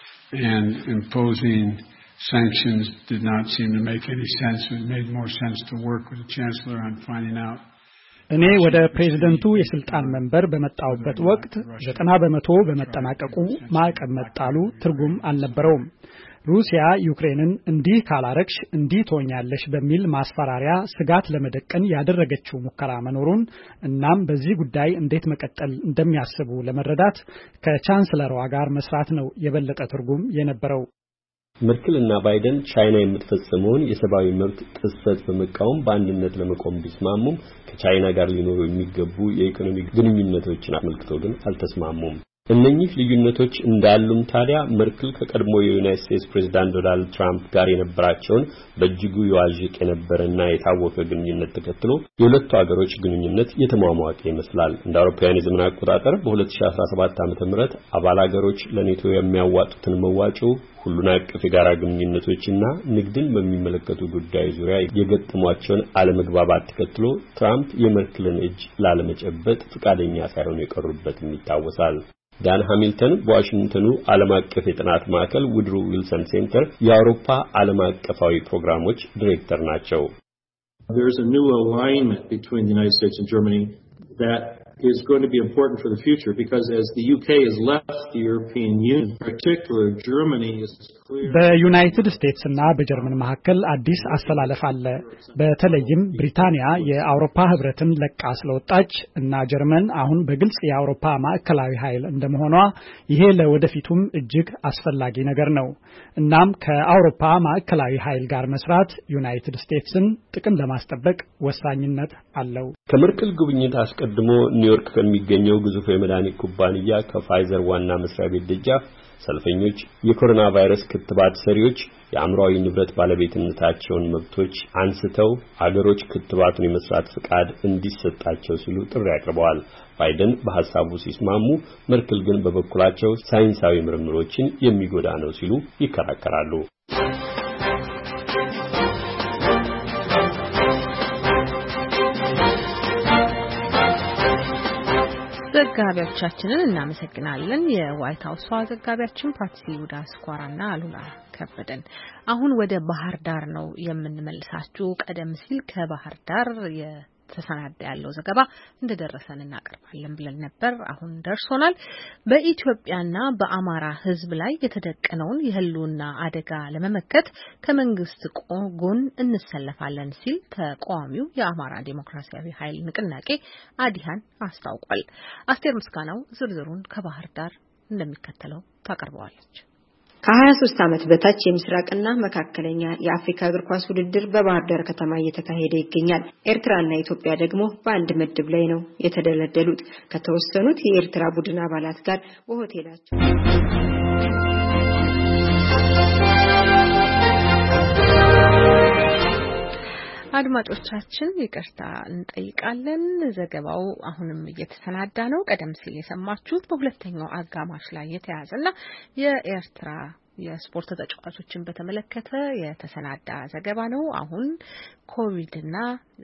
and imposing sanctions did not seem to make any sense. It made more sense to work with the chancellor on finding out. እኔ ወደ ፕሬዝዳንቱ የስልጣን መንበር በመጣውበት ወቅት ዘጠና በመቶ በመጠናቀቁ ማዕቀብ መጣሉ ትርጉም አልነበረውም። ሩሲያ ዩክሬንን እንዲህ ካላረክሽ እንዲህ ትሆኛለሽ በሚል ማስፈራሪያ ስጋት ለመደቀን ያደረገችው ሙከራ መኖሩን እናም በዚህ ጉዳይ እንዴት መቀጠል እንደሚያስቡ ለመረዳት ከቻንስለሯ ጋር መስራት ነው የበለጠ ትርጉም የነበረው። መርከልና ባይደን ቻይና የምትፈጽመውን የሰብአዊ መብት ጥሰት በመቃወም በአንድነት ለመቆም ቢስማሙም ከቻይና ጋር ሊኖሩ የሚገቡ የኢኮኖሚ ግንኙነቶችን አስመልክቶ ግን አልተስማሙም። እነኚህ ልዩነቶች እንዳሉም ታዲያ መርከል ከቀድሞ የዩናይትድ ስቴትስ ፕሬዝዳንት ዶናልድ ትራምፕ ጋር የነበራቸውን በእጅጉ ይዋዥቅ የነበረና የታወቀ ግንኙነት ተከትሎ የሁለቱ ሀገሮች ግንኙነት የተሟሟቀ ይመስላል። እንደ አውሮፓውያን የዘመን አቆጣጠር በሁለት ሺህ አስራ ሰባት ዓመተ ምህረት አባል ሀገሮች ለኔቶ የሚያዋጡትን መዋጮ ሁሉን አቀፍ የጋራ ግንኙነቶችና ንግድን በሚመለከቱ ጉዳዮች ዙሪያ የገጠሟቸውን አለመግባባት ተከትሎ ትራምፕ የመርከልን እጅ ላለመጨበጥ ፈቃደኛ ሳይሆኑ የቀሩበትም ይታወሳል። ዳን ሃሚልተን በዋሽንግተኑ ዓለም አቀፍ የጥናት ማዕከል ውድሮ ዊልሰን ሴንተር የአውሮፓ ዓለም አቀፋዊ ፕሮግራሞች ዲሬክተር ናቸው። There's a new alignment between the United States and Germany that is going to be important for the future because as the U K has left the European Union, particularly Germany is clear. በዩናይትድ ስቴትስ እና በጀርመን መካከል አዲስ አስተላለፍ አለ። በተለይም ብሪታንያ የአውሮፓ ህብረትን ለቃ ስለወጣች እና ጀርመን አሁን በግልጽ የአውሮፓ ማዕከላዊ ኃይል እንደመሆኗ ይሄ ለወደፊቱም እጅግ አስፈላጊ ነገር ነው። እናም ከአውሮፓ ማዕከላዊ ኃይል ጋር መስራት ዩናይትድ ስቴትስን ጥቅም ለማስጠበቅ ወሳኝነት አለው። ከመርክል ጉብኝት አስቀድሞ ኒውዮርክ ከሚገኘው ግዙፍ የመድኃኒት ኩባንያ ከፋይዘር ዋና መስሪያ ቤት ደጃፍ ሰልፈኞች የኮሮና ቫይረስ ክትባት ሰሪዎች የአምራዊ ንብረት ባለቤትነታቸውን መብቶች አንስተው አገሮች ክትባቱን የመስራት ፍቃድ እንዲሰጣቸው ሲሉ ጥሪ አቅርበዋል። ባይደን በሐሳቡ ሲስማሙ መርክል ግን በበኩላቸው ሳይንሳዊ ምርምሮችን የሚጎዳ ነው ሲሉ ይከራከራሉ። ዘጋቢዎቻችንን እናመሰግናለን። የዋይት ሃውስ ዘጋቢያችን ፓትሲ ውዳስኳራና አሉላ ከበደን። አሁን ወደ ባህር ዳር ነው የምንመልሳችሁ። ቀደም ሲል ከባህር ዳር የተሰናዳ ያለው ዘገባ እንደደረሰን እናቀርባለን ብለን ነበር። አሁን ደርሶናል። በኢትዮጵያና በአማራ ሕዝብ ላይ የተደቀነውን የህልውና አደጋ ለመመከት ከመንግስት ጎን እንሰለፋለን ሲል ተቃዋሚው የአማራ ዲሞክራሲያዊ ኃይል ንቅናቄ አዲሃን አስታውቋል። አስቴር ምስጋናው ዝርዝሩን ከባህር ዳር እንደሚከተለው ታቀርበዋለች። ከሀያ ሶስት ዓመት በታች የምስራቅና መካከለኛ የአፍሪካ እግር ኳስ ውድድር በባህር ዳር ከተማ እየተካሄደ ይገኛል። ኤርትራና ኢትዮጵያ ደግሞ በአንድ ምድብ ላይ ነው የተደለደሉት። ከተወሰኑት የኤርትራ ቡድን አባላት ጋር በሆቴላቸው አድማጮቻችን ይቅርታ እንጠይቃለን። ዘገባው አሁንም እየተሰናዳ ነው። ቀደም ሲል የሰማችሁት በሁለተኛው አጋማሽ ላይ የተያዘና የኤርትራ የስፖርት ተጫዋቾችን በተመለከተ የተሰናዳ ዘገባ ነው። አሁን ኮቪድና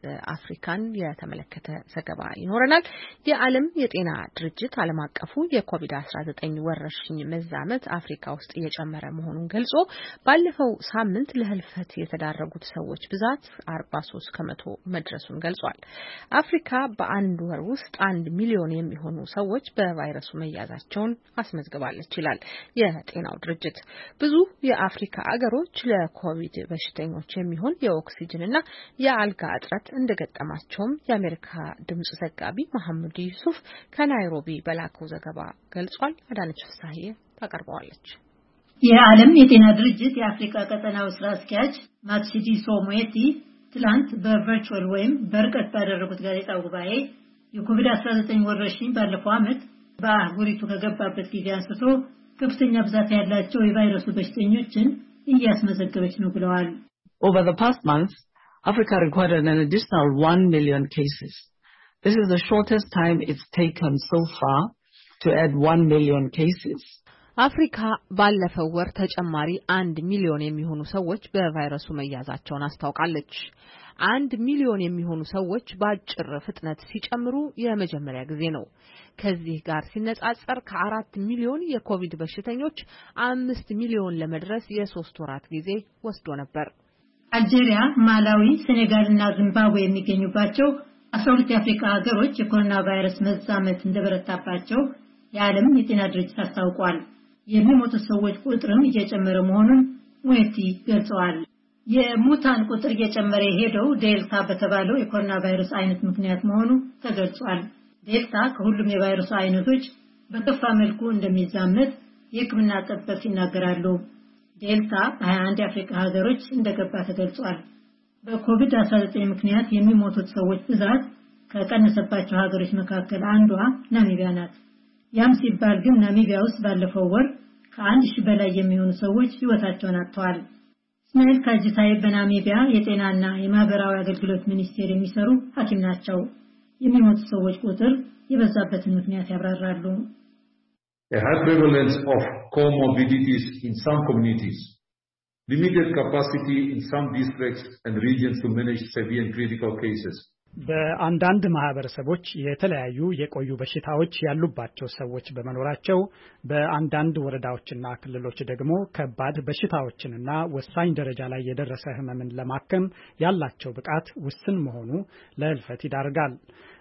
አፍሪካን የተመለከተ ዘገባ ይኖረናል። የዓለም የጤና ድርጅት ዓለም አቀፉ የኮቪድ አስራ ዘጠኝ ወረርሽኝ መዛመት አፍሪካ ውስጥ እየጨመረ መሆኑን ገልጾ ባለፈው ሳምንት ለህልፈት የተዳረጉት ሰዎች ብዛት አርባ ሶስት ከመቶ መድረሱን ገልጿል። አፍሪካ በአንድ ወር ውስጥ አንድ ሚሊዮን የሚሆኑ ሰዎች በቫይረሱ መያዛቸውን አስመዝግባለች ይላል የጤናው ድርጅት። ብዙ የአፍሪካ አገሮች ለኮቪድ በሽተኞች የሚሆን የኦክሲጅንና የአልጋ እጥረት እንደገጠማቸውም የአሜሪካ ድምጽ ዘጋቢ መሐመድ ዩሱፍ ከናይሮቢ በላከው ዘገባ ገልጿል። አዳነች ፍሳሐዬ ታቀርበዋለች። የዓለም የጤና ድርጅት የአፍሪካ ቀጠናው ስራ አስኪያጅ ማትሺዲሶ ሞየቲ ትላንት በቨርቹዋል ወይም በርቀት ባደረጉት ጋዜጣዊ ጉባኤ የኮቪድ አስራ ዘጠኝ ወረርሽኝ ባለፈው ዓመት በአህጉሪቱ ከገባበት ጊዜ አንስቶ ከፍተኛ ብዛት ያላቸው የቫይረሱ በሽተኞችን እያስመዘገበች ነው ብለዋል። Over the past month, Africa recorded an additional one million cases. This is the shortest time it's taken so far to add one million cases. አፍሪካ ባለፈው ወር ተጨማሪ አንድ ሚሊዮን የሚሆኑ ሰዎች በቫይረሱ መያዛቸውን አስታውቃለች። አንድ ሚሊዮን የሚሆኑ ሰዎች በአጭር ፍጥነት ሲጨምሩ የመጀመሪያ ጊዜ ነው። ከዚህ ጋር ሲነጻጸር ከአራት ሚሊዮን የኮቪድ በሽተኞች አምስት ሚሊዮን ለመድረስ የሶስት ወራት ጊዜ ወስዶ ነበር። አልጄሪያ፣ ማላዊ፣ ሴኔጋልና ዚምባብዌ የሚገኙባቸው አስራ ሁለት የአፍሪካ ሀገሮች የኮሮና ቫይረስ መዛመት እንደበረታባቸው የዓለም የጤና ድርጅት አስታውቋል። የሚሞቱ ሰዎች ቁጥርም እየጨመረ መሆኑን ሞየቲ ገልጸዋል። የሙታን ቁጥር እየጨመረ የሄደው ዴልታ በተባለው የኮሮና ቫይረስ አይነት ምክንያት መሆኑ ተገልጿል። ዴልታ ከሁሉም የቫይረሱ አይነቶች በከፋ መልኩ እንደሚዛመት የሕክምና ጠበብት ይናገራሉ። ዴልታ በሀያ አንድ የአፍሪካ ሀገሮች እንደገባ ተገልጿል። በኮቪድ አስራ ዘጠኝ ምክንያት የሚሞቱት ሰዎች ብዛት ከቀነሰባቸው ሀገሮች መካከል አንዷ ናሚቢያ ናት። ያም ሲባል ግን ናሚቢያ ውስጥ ባለፈው ወር ከአንድ ሺህ በላይ የሚሆኑ ሰዎች ሕይወታቸውን አጥተዋል። ስሜል ካጂታይ በናሚቢያ የጤናና የማህበራዊ አገልግሎት ሚኒስቴር የሚሰሩ ሐኪም ናቸው። የሚሞቱ ሰዎች ቁጥር የበዛበትን ምክንያት ያብራራሉ። A high prevalence of comorbidities in some communities, limited capacity in some districts and regions to manage severe and critical cases. በአንዳንድ ማህበረሰቦች የተለያዩ የቆዩ በሽታዎች ያሉባቸው ሰዎች በመኖራቸው በአንዳንድ ወረዳዎችና ክልሎች ደግሞ ከባድ በሽታዎችንና ወሳኝ ደረጃ ላይ የደረሰ ህመምን ለማከም ያላቸው ብቃት ውስን መሆኑ ለህልፈት ይዳርጋል።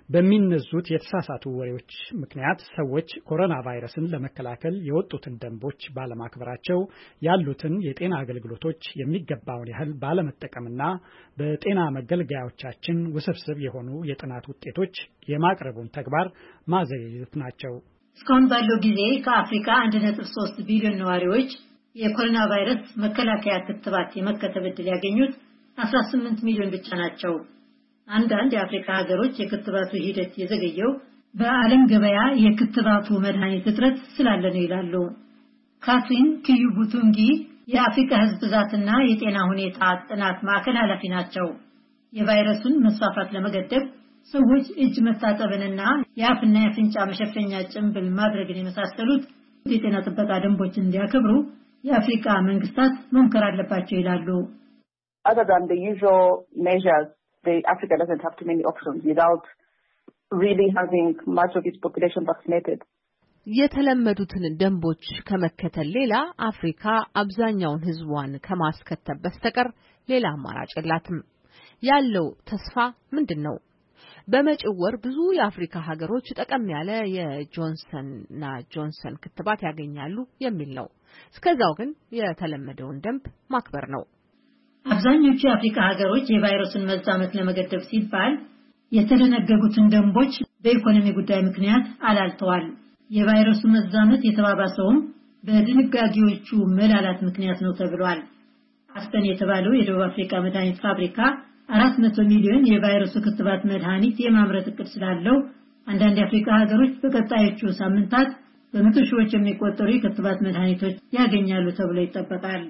በሚነዙት የተሳሳቱ ወሬዎች ምክንያት ሰዎች ኮሮና ቫይረስን ለመከላከል የወጡትን ደንቦች ባለማክበራቸው ያሉትን የጤና አገልግሎቶች የሚገባውን ያህል ባለመጠቀምና በጤና መገልገያዎቻችን ውስብስብ የሆኑ የጥናት ውጤቶች የማቅረቡን ተግባር ማዘግየት ናቸው። እስካሁን ባለው ጊዜ ከአፍሪካ አንድ ነጥብ ሶስት ቢሊዮን ነዋሪዎች የኮሮና ቫይረስ መከላከያ ክትባት የመከተብ ዕድል ያገኙት አስራ ስምንት ሚሊዮን ብቻ ናቸው። አንዳንድ የአፍሪካ ሀገሮች የክትባቱ ሂደት የዘገየው በዓለም ገበያ የክትባቱ መድኃኒት እጥረት ስላለ ነው ይላሉ። ካትሪን ኪዩቡቱንጊ የአፍሪካ ሕዝብ ብዛትና የጤና ሁኔታ ጥናት ማዕከል ኃላፊ ናቸው። የቫይረሱን መስፋፋት ለመገደብ ሰዎች እጅ መታጠብንና የአፍና የአፍንጫ መሸፈኛ ጭንብል ማድረግን የመሳሰሉት የጤና ጥበቃ ደንቦችን እንዲያከብሩ የአፍሪካ መንግስታት መምከር አለባቸው ይላሉ። Other than the usual measures, the Africa doesn't have too many options without really having much of its population vaccinated. የተለመዱትን ደንቦች ከመከተል ሌላ አፍሪካ አብዛኛውን ህዝቧን ከማስከተብ በስተቀር ሌላ አማራጭ የላትም። ያለው ተስፋ ምንድነው? በመጪው ወር ብዙ የአፍሪካ ሀገሮች ጠቀም ያለ የጆንሰንና ጆንሰን ክትባት ያገኛሉ የሚል ነው። እስከዛው ግን የተለመደውን ደንብ ማክበር ነው። አብዛኞቹ የአፍሪካ ሀገሮች የቫይረሱን መዛመት ለመገደብ ሲባል የተደነገጉትን ደንቦች በኢኮኖሚ ጉዳይ ምክንያት አላልተዋል። የቫይረሱ መዛመት የተባባሰውም በድንጋጌዎቹ መላላት ምክንያት ነው ተብሏል። አስፐን የተባለው የደቡብ አፍሪካ መድኃኒት ፋብሪካ አራት መቶ ሚሊዮን የቫይረሱ ክትባት መድኃኒት የማምረት እቅድ ስላለው አንዳንድ የአፍሪካ ሀገሮች በቀጣዮቹ ሳምንታት በመቶ ሺዎች የሚቆጠሩ የክትባት መድኃኒቶች ያገኛሉ ተብሎ ይጠበቃል።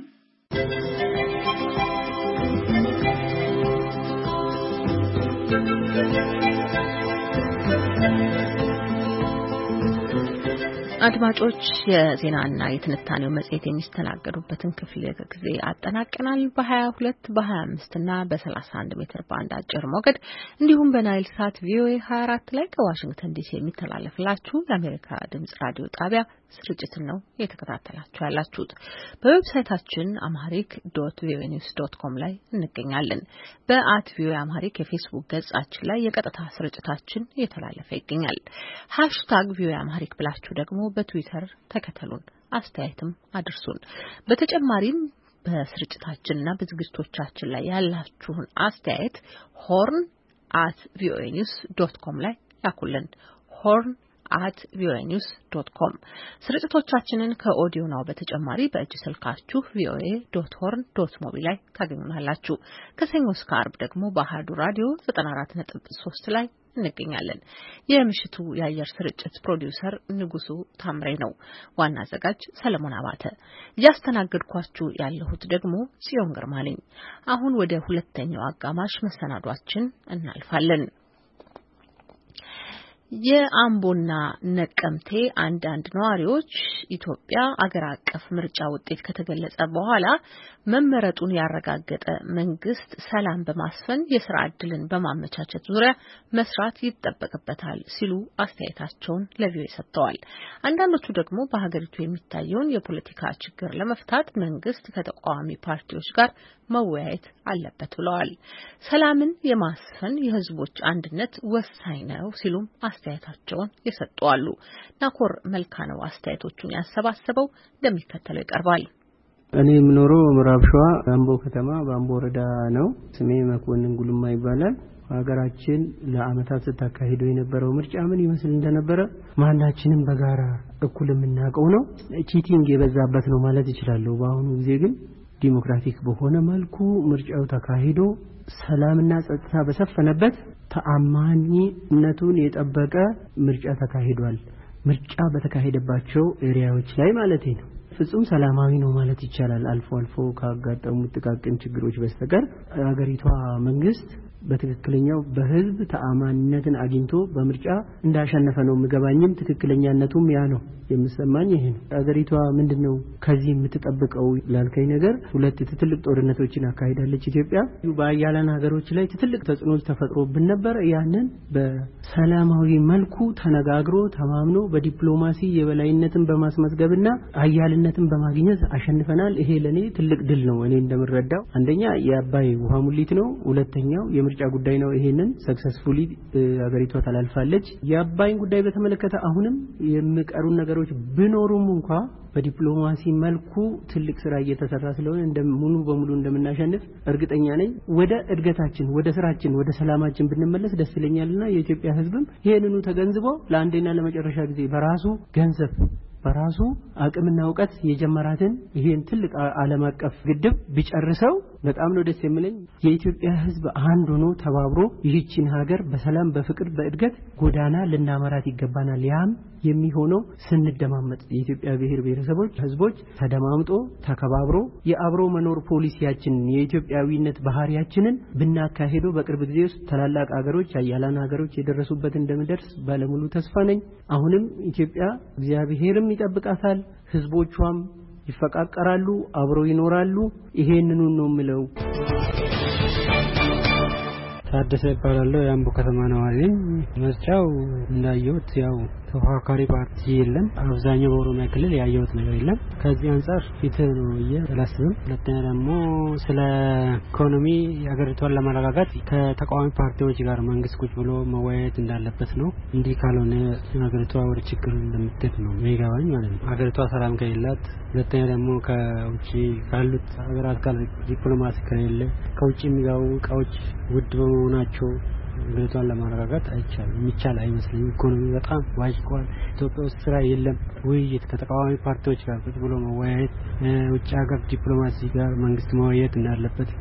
አድማጮች የዜናና የትንታኔው መጽሔት የሚስተናገዱበትን ክፍል ጊዜ አጠናቀናል። በ22 በ25 እና በ31 ሜትር ባንድ አጭር ሞገድ እንዲሁም በናይል ሳት ቪኦኤ ሃያ አራት ላይ ከዋሽንግተን ዲሲ የሚተላለፍላችሁ የአሜሪካ ድምጽ ራዲዮ ጣቢያ ስርጭትን ነው የተከታተላችሁ ያላችሁት። በዌብሳይታችን amharic ዶት ቪኦኤ ኒውስ ዶት ኮም ላይ እንገኛለን። በአት ቪኦኤ amharic የፌስቡክ ገጻችን ላይ የቀጥታ ስርጭታችን እየተላለፈ ይገኛል። ሃሽታግ ቪኦኤ amharic ብላችሁ ደግሞ በትዊተር ተከተሉን፣ አስተያየትም አድርሱን። በተጨማሪም በስርጭታችንና በዝግጅቶቻችን ላይ ያላችሁን አስተያየት ሆርን አት ቪኦኤ ኒውስ ዶት ኮም ላይ ላኩልን። ሆርን at ቪኦኤ ኒውስ ዶት ኮም ስርጭቶቻችንን ከኦዲዮ ናው በተጨማሪ በእጅ ስልካችሁ ቪኦኤ ዶት ሆርን ዶት ሞቢ ላይ ታገኙናላችሁ። ከሰኞ እስከ ዓርብ ደግሞ በአሃዱ ራዲዮ ዘጠና አራት ነጥብ ሶስት ላይ እንገኛለን። የምሽቱ የአየር ስርጭት ፕሮዲውሰር ንጉሱ ታምሬ ነው። ዋና አዘጋጅ ሰለሞን አባተ፣ ያስተናግድኳችሁ ያለሁት ደግሞ ጽዮን ግርማ ነኝ። አሁን ወደ ሁለተኛው አጋማሽ መሰናዷችን እናልፋለን። የአምቦና ነቀምቴ አንዳንድ ነዋሪዎች ኢትዮጵያ አገር አቀፍ ምርጫ ውጤት ከተገለጸ በኋላ መመረጡን ያረጋገጠ መንግስት ሰላም በማስፈን የሥራ ዕድልን በማመቻቸት ዙሪያ መስራት ይጠበቅበታል ሲሉ አስተያየታቸውን ለቪኦኤ ሰጥተዋል። አንዳንዶቹ ደግሞ በሀገሪቱ የሚታየውን የፖለቲካ ችግር ለመፍታት መንግስት ከተቃዋሚ ፓርቲዎች ጋር መወያየት አለበት ብለዋል። ሰላምን የማስፈን የህዝቦች አንድነት ወሳኝ ነው ሲሉም አስተያየታቸውን ይሰጣሉ። ናኮር መልካ ነው አስተያየቶቹን ያሰባሰበው፣ እንደሚከተለው ይቀርባል። እኔ የምኖረው ምዕራብ ሸዋ አምቦ ከተማ በአምቦ ወረዳ ነው። ስሜ መኮንን ጉልማ ይባላል። ሀገራችን ለአመታት ተካሂዶ የነበረው ምርጫ ምን ይመስል እንደነበረ ማናችንም በጋራ እኩል የምናውቀው ነው። ቺቲንግ የበዛበት ነው ማለት ይችላል። በአሁኑ ጊዜ ግን ዲሞክራቲክ በሆነ መልኩ ምርጫው ተካሂዶ ሰላምና ጸጥታ በሰፈነበት ተአማኒነቱን የጠበቀ ምርጫ ተካሂዷል። ምርጫ በተካሄደባቸው ኤሪያዎች ላይ ማለት ነው ፍጹም ሰላማዊ ነው ማለት ይቻላል። አልፎ አልፎ ካጋጠሙ ጥቃቅን ችግሮች በስተቀር ሀገሪቷ መንግስት በትክክለኛው በህዝብ ተአማኒነትን አግኝቶ በምርጫ እንዳሸነፈ ነው የሚገባኝም። ትክክለኛነቱም ያ ነው የምሰማኝ። ይሄ ነው ሀገሪቷ ምንድነው ከዚህ የምትጠብቀው ላልከኝ ነገር ሁለት ትልቅ ጦርነቶችን አካሂዳለች ኢትዮጵያ። በአያላን ሀገሮች ላይ ትልቅ ተጽዕኖች ተፈጥሮብን ነበር። ያንን በሰላማዊ መልኩ ተነጋግሮ ተማምኖ በዲፕሎማሲ የበላይነትን በማስመዝገብና አያልነት ተቀባይነትን በማግኘት አሸንፈናል። ይሄ ለኔ ትልቅ ድል ነው። እኔ እንደምረዳው አንደኛ የአባይ ውሃ ሙሊት ነው፣ ሁለተኛው የምርጫ ጉዳይ ነው። ይሄንን ሰክሰስፉሊ አገሪቷ ተላልፋለች። የአባይን ጉዳይ በተመለከተ አሁንም የሚቀሩ ነገሮች ቢኖሩም እንኳን በዲፕሎማሲ መልኩ ትልቅ ስራ እየተሰራ ስለሆነ እንደሙሉ በሙሉ እንደምናሸንፍ እርግጠኛ ነኝ። ወደ እድገታችን፣ ወደ ስራችን፣ ወደ ሰላማችን ብንመለስ ደስ ይለኛልና የኢትዮጵያ ሕዝብም ይሄንኑ ተገንዝቦ ለአንዴና ለመጨረሻ ጊዜ በራሱ ገንዘብ በራሱ አቅምና ዕውቀት የጀመራትን ይሄን ትልቅ ዓለም አቀፍ ግድብ ቢጨርሰው በጣም ነው ደስ የሚለኝ። የኢትዮጵያ ሕዝብ አንድ ሆኖ ተባብሮ ይህችን ሀገር በሰላም በፍቅር በእድገት ጎዳና ልናመራት ይገባናል። ያም የሚሆነው ስንደማመጥ የኢትዮጵያ ብሔር ብሔረሰቦች ሕዝቦች ተደማምጦ ተከባብሮ የአብሮ መኖር ፖሊሲያችን የኢትዮጵያዊነት ባህሪያችንን ብናካሄደው በቅርብ ጊዜ ውስጥ ታላላቅ ሀገሮች አያላን ሀገሮች የደረሱበት እንደምደርስ ባለሙሉ ተስፋ ነኝ። አሁንም ኢትዮጵያ እግዚአብሔርም ይጠብቃታል፣ ሕዝቦቿም ይፈቃቀራሉ፣ አብረው ይኖራሉ። ይሄንኑ ነው ምለው። ታደሰ ይባላልው የአምቦ ከተማ ነዋሪ ነኝ። ምርጫው እንዳየሁት ያው ተፎካካሪ ፓርቲ የለም። አብዛኛው በኦሮሚያ ክልል ያየሁት ነገር የለም። ከዚህ አንፃር ፊት ነው እያላስብም። ሁለተኛ ደግሞ ስለ ኢኮኖሚ የሀገሪቷን ለማረጋጋት ከተቃዋሚ ፓርቲዎች ጋር መንግስት ቁጭ ብሎ መወያየት እንዳለበት ነው። እንዲህ ካልሆነ ሀገሪቷ ወደ ችግር እንደምትሄድ ነው የሚገባኝ ማለት ነው። ሀገሪቷ ሰላም ከሌላት፣ ሁለተኛ ደግሞ ከውጪ ካሉት ሀገራት ጋር ዲፕሎማሲ ከሌለ፣ ከውጪ የሚገቡ እቃዎች ውድ በመሆናቸው ሀገሪቷን ለማረጋጋት አይቻልም። የሚቻል አይመስለኝም። ኢኮኖሚ በጣም ዋጅቋል። ኢትዮጵያ ውስጥ ስራ የለም። ውይይት ከተቃዋሚ ፓርቲዎች ጋር ቁጭ ብሎ መወያየት፣ ውጭ ሀገር ዲፕሎማሲ ጋር መንግስት መወያየት እንዳለበት።